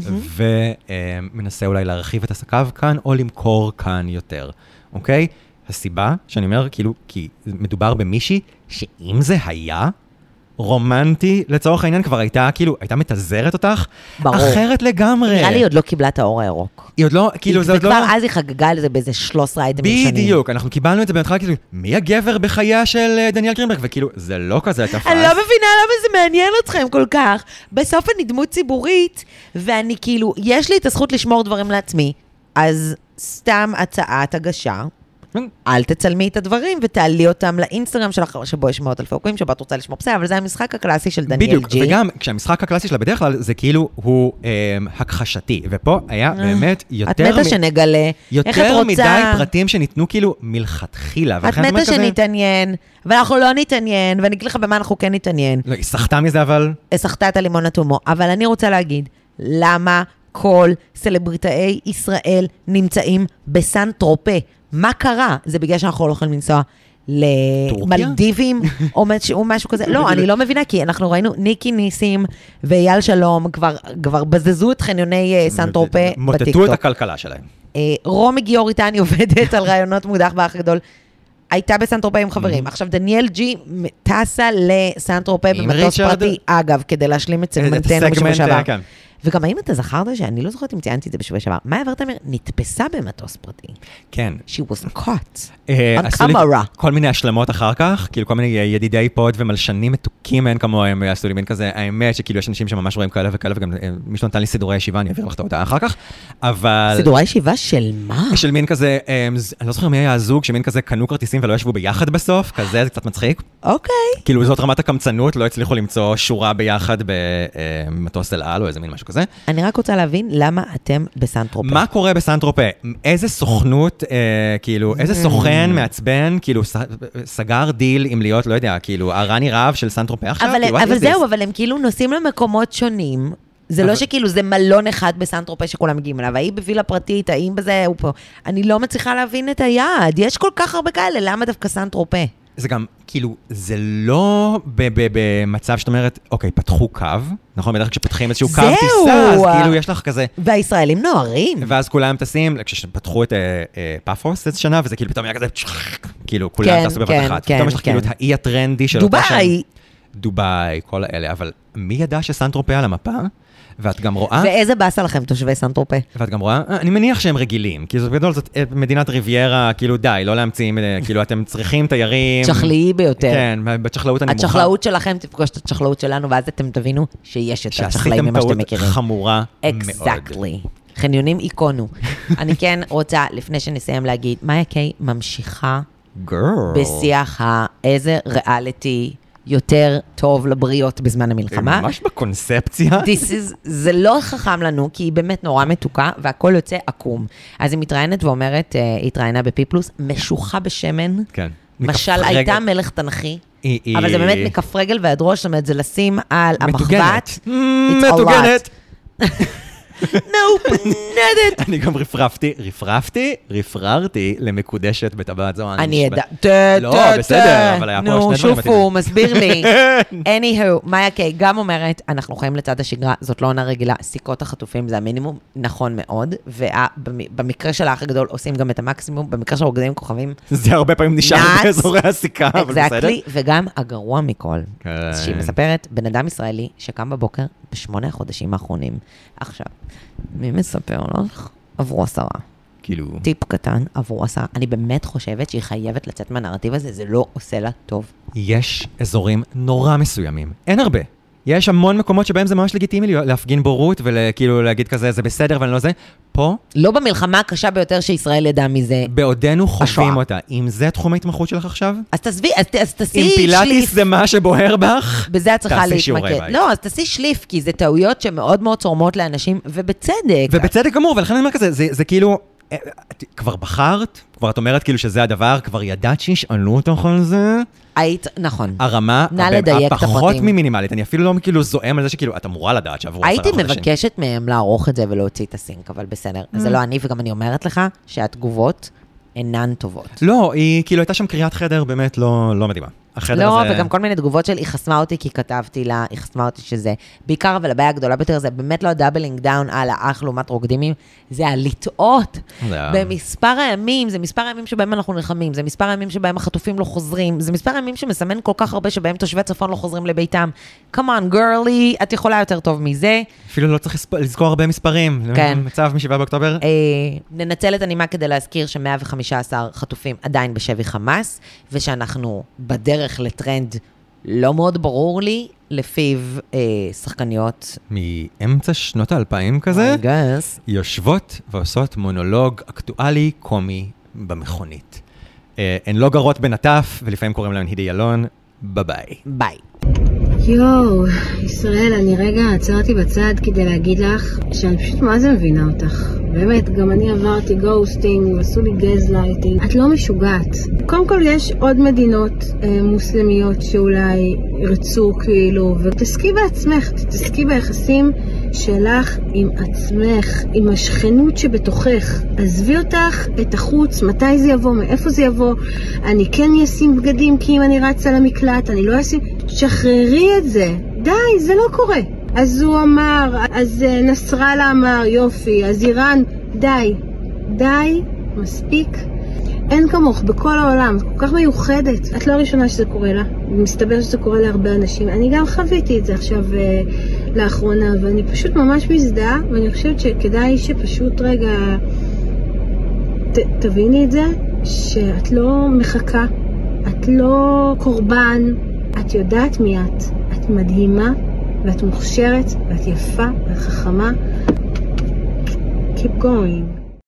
ומנסה אולי להרחיב את עסקיו כאן, או למכור כאן יותר, אוקיי? הסיבה שאני אומר, כאילו, כי מדובר במישהי שאם זה היה רומנטי, לצורך העניין כבר הייתה, כאילו, הייתה מתזרת אותך, ברור. אחרת לגמרי. נראה לי עוד לא קיבלה את האור הירוק. היא עוד לא, כאילו, זה עוד לא... וכבר אז היא חגגה על זה באיזה 13 אייטמים שונים. בדיוק, אנחנו קיבלנו את זה בהתחלה, כאילו, מי הגבר בחייה של דניאל גרינברג? וכאילו, זה לא כזה תפס. אני לא מבינה למה זה מעניין אתכם כל כך. בסוף אני דמות ציבורית, ואני כאילו, יש לי את הזכות לשמור דברים לעצמי, אז סתם הצעת הגשה, אל תצלמי את הדברים ותעלי אותם לאינסטגרם שלך, שבו יש מאות אלפי עוקבים, שבו את רוצה לשמור בסדר, אבל זה המשחק הקלאסי של דניאל ג'י. בדיוק, וגם כשהמשחק הקלאסי שלה בדרך כלל, זה כאילו הוא הכחשתי, ופה היה באמת את מתה שנגלה, יותר מדי פרטים שניתנו כאילו מלכתחילה. את מתה שנתעניין, ואנחנו לא נתעניין, ואני אגיד לך במה אנחנו כן נתעניין. לא, היא שחתה מזה אבל... היא שחתה את הלימון התומו, אבל אני רוצה להגיד, למה כל סלבריטאי ישראל נמצאים בסן טרופה? מה קרה? זה בגלל שאנחנו לא יכולים לנסוע למלדיבים או משהו כזה. לא, אני לא מבינה, כי אנחנו ראינו ניקי ניסים ואייל שלום כבר בזזו את חניוני סן טרופה בטיקטוק. מוטטו את הכלכלה שלהם. רומי גיוריטני עובדת על רעיונות מודח באח הגדול. הייתה בסן טרופה עם חברים. עכשיו, דניאל ג'י טסה לסן טרופה במטוס פרטי, אגב, כדי להשלים את סגמנטנו בשבוע שעבר. וגם האם אתה זכרת שאני לא זוכרת אם ציינתי את זה בשבוע שעבר, מאיה ורטמר נתפסה במטוס פרטי. כן. She was caught. on camera. כל מיני השלמות אחר כך, כאילו כל מיני ידידי פוד ומלשנים מתוקים אין כמוהם, עשו לי מין כזה, האמת שכאילו יש אנשים שממש רואים כאלה וכאלה, וגם מישהו נתן לי סידורי ישיבה, אני אעביר לך את ההודעה אחר כך, אבל... סידורי ישיבה של מה? של מין כזה, אני לא זוכר מי היה הזוג, שמין כזה קנו כרטיסים ולא ישבו ביחד בסוף, כזה, זה קצת מצחיק. אוקיי. כאילו זאת רמת הקמצנות, לא הצליחו למצוא שורה ביחד במטוס אל על או איזה מין משהו כזה. אני רק רוצה להבין למה אתם בסנטרופה. מה קורה בסנטרופה? איזה סוכנות, כאילו, איזה סוכן מעצבן, כאילו, סגר דיל עם להיות, לא יודע, כאילו, הרני רב של סנטרופה עכשיו? אבל זהו, אבל הם כאילו נוסעים למקומות שונים. זה לא שכאילו, זה מלון אחד בסנטרופה שכולם מגיעים אליו. האם בווילה פרטית, האם בזה, הוא פה. אני לא מצליחה להבין את היעד. יש כל כך הרבה כאלה, למה דווקא סנטרופה? זה גם, כאילו, זה לא במצב שאת אומרת, אוקיי, פתחו קו, נכון? בדרך כלל כשפתחים איזשהו קו טיסה, אז כאילו יש לך כזה... והישראלים נוערים. ואז כולם טסים, כשפתחו את פאפוס איזה שנה, וזה כאילו פתאום היה כזה, כאילו, כולם טסו בבת אחת. פתאום יש לך כאילו את האי הטרנדי של אותה שם. דובאי, כל האלה, אבל מי ידע שסנטרופה על המפה? ואת גם רואה... ואיזה באסה לכם תושבי סנטרופה? ואת גם רואה, אני מניח שהם רגילים, כי זאת בגדול, זאת מדינת ריביירה, כאילו די, לא להמציא, כאילו אתם צריכים תיירים... צ'חלאי ביותר. כן, בתשחלאות הנמוכה. הצ'חלאות שלכם תפגוש את הצ'חלאות שלנו, ואז אתם תבינו שיש את הצ'חלאים ממה שאתם מכירים. שעשיתם טעות חמורה מאוד. Exactly. חניונים איקונו. אני כן רוצה, לפני שנסיים להגיד, מאיה קיי ממשיכה בשיח איזה ריאליטי יותר טוב לבריות בזמן המלחמה. ממש בקונספציה. זה לא חכם לנו, כי היא באמת נורא מתוקה, והכל יוצא עקום. אז היא מתראיינת ואומרת, היא התראיינה בפיפלוס, משוחה בשמן. כן. משל הייתה מלך תנכי, אבל זה באמת מכף רגל ועד ראש, זאת אומרת, זה לשים על המחבת. מטוגנת. נדת. אני גם רפררתי למקודשת בטבעת זו. אני ידע. לא, בסדר, אבל היה פה שני דברים. שופו, הוא מסביר לי. Anywho, מאיה קיי גם אומרת, אנחנו חיים לצד השגרה, זאת לא עונה רגילה, סיכות החטופים זה המינימום, נכון מאוד, ובמקרה של האח הגדול עושים גם את המקסימום, במקרה של רוקדים כוכבים. זה הרבה פעמים נשאר באזורי הסיכה, אבל בסדר. וגם הגרוע מכל, שהיא מספרת, בן אדם ישראלי שקם בבוקר ב8 החודשים האחרונים. עכשיו, מי מספר לך? עברו 10. כאילו... טיפ קטן, עברו 10. אני באמת חושבת שהיא חייבת לצאת מהנרטיב הזה, זה לא עושה לה טוב. יש אזורים נורא מסוימים. אין הרבה. יש המון מקומות שבהם זה ממש לגיטימי להפגין בורות, וכאילו להגיד כזה, זה בסדר ואני לא זה. פה... לא במלחמה הקשה ביותר שישראל ידע מזה. בעודנו חווים אותה. אם זה תחום ההתמחות שלך עכשיו? אז תעזבי, אז תעשי אם פילאטיס זה מה שבוער בך, בזה את צריכה להתמקד. לא, אז תעשי שליף, כי זה טעויות שמאוד מאוד צורמות לאנשים, ובצדק. ובצדק גמור, ולכן אני אומר כזה, זה כאילו... כבר בחרת? כבר את אומרת כאילו שזה הדבר, כבר ידעת שישאלו אותך על זה? היית, נכון. הרמה הפחות ממינימלית, אני אפילו לא כאילו זועם על זה שכאילו, את אמורה לדעת שעברו 10 חודשים. הייתי מבקשת מהם לערוך את זה ולהוציא את הסינק, אבל בסדר. זה לא אני, וגם אני אומרת לך שהתגובות אינן טובות. לא, היא כאילו הייתה שם קריאת חדר באמת לא מדהימה. לא, וגם כל מיני תגובות של, היא חסמה אותי כי כתבתי לה, היא חסמה אותי שזה, בעיקר אבל הבעיה הגדולה ביותר, זה באמת לא הדאבלינג דאון על האח לעומת רוקדימים, זה הלטעות במספר הימים, זה מספר הימים שבהם אנחנו נלחמים, זה מספר הימים שבהם החטופים לא חוזרים, זה מספר הימים שמסמן כל כך הרבה שבהם תושבי צפון לא חוזרים לביתם. Come on, girly, את יכולה יותר טוב מזה. אפילו לא צריך לזכור הרבה מספרים. כן. מצב מ7 באוקטובר. ננצל את הנימה כדי להזכיר ש115 חטופים עדיין בשבי חמאס, ושאנחנו בדרך לטרנד לא מאוד ברור לי, לפיו שחקניות מאמצע שנות ה-2000 כזה, יושבות ועושות מונולוג אקטואלי קומי במכונית. הן לא גרות בנטף, ולפעמים קוראים להן הידי ילון. ביי. ביי. יואו, ישראל, אני רגע עצרתי בצד כדי להגיד לך שאני פשוט מה זה מבינה אותך. באמת, גם אני עברתי גוסטינג, עשו לי גזלייטינג. את לא משוגעת. קודם כל יש עוד מדינות מוסלמיות שאולי ירצו כאילו, ותסכי בעצמך, תסכי ביחסים שלך עם עצמך, עם השכנות שבתוכך. עזבי אותך את החוץ, מתי זה יבוא, מאיפה זה יבוא. אני כן אשים בגדים כי אם אני רצה למקלט, אני לא אשים... שחררי את זה. די, זה לא קורה. אז הוא אמר, אז נסראללה אמר, יופי, אז איראן, די, מספיק. אין כמוך בכל העולם, כל כך מיוחדת. את לא הראשונה שזה קורה לה. מסתבר שזה קורה להרבה אנשים. אני גם חוויתי את זה עכשיו, לאחרונה, ואני פשוט ממש מזדהה, ואני חושבת שכדאי שפשוט רגע תביני את זה, שאת לא מחכה, את לא קורבן, את יודעת מי את. את מדהימה, ואת מוכשרת, ואת יפה, ואת חכמה. Keep going.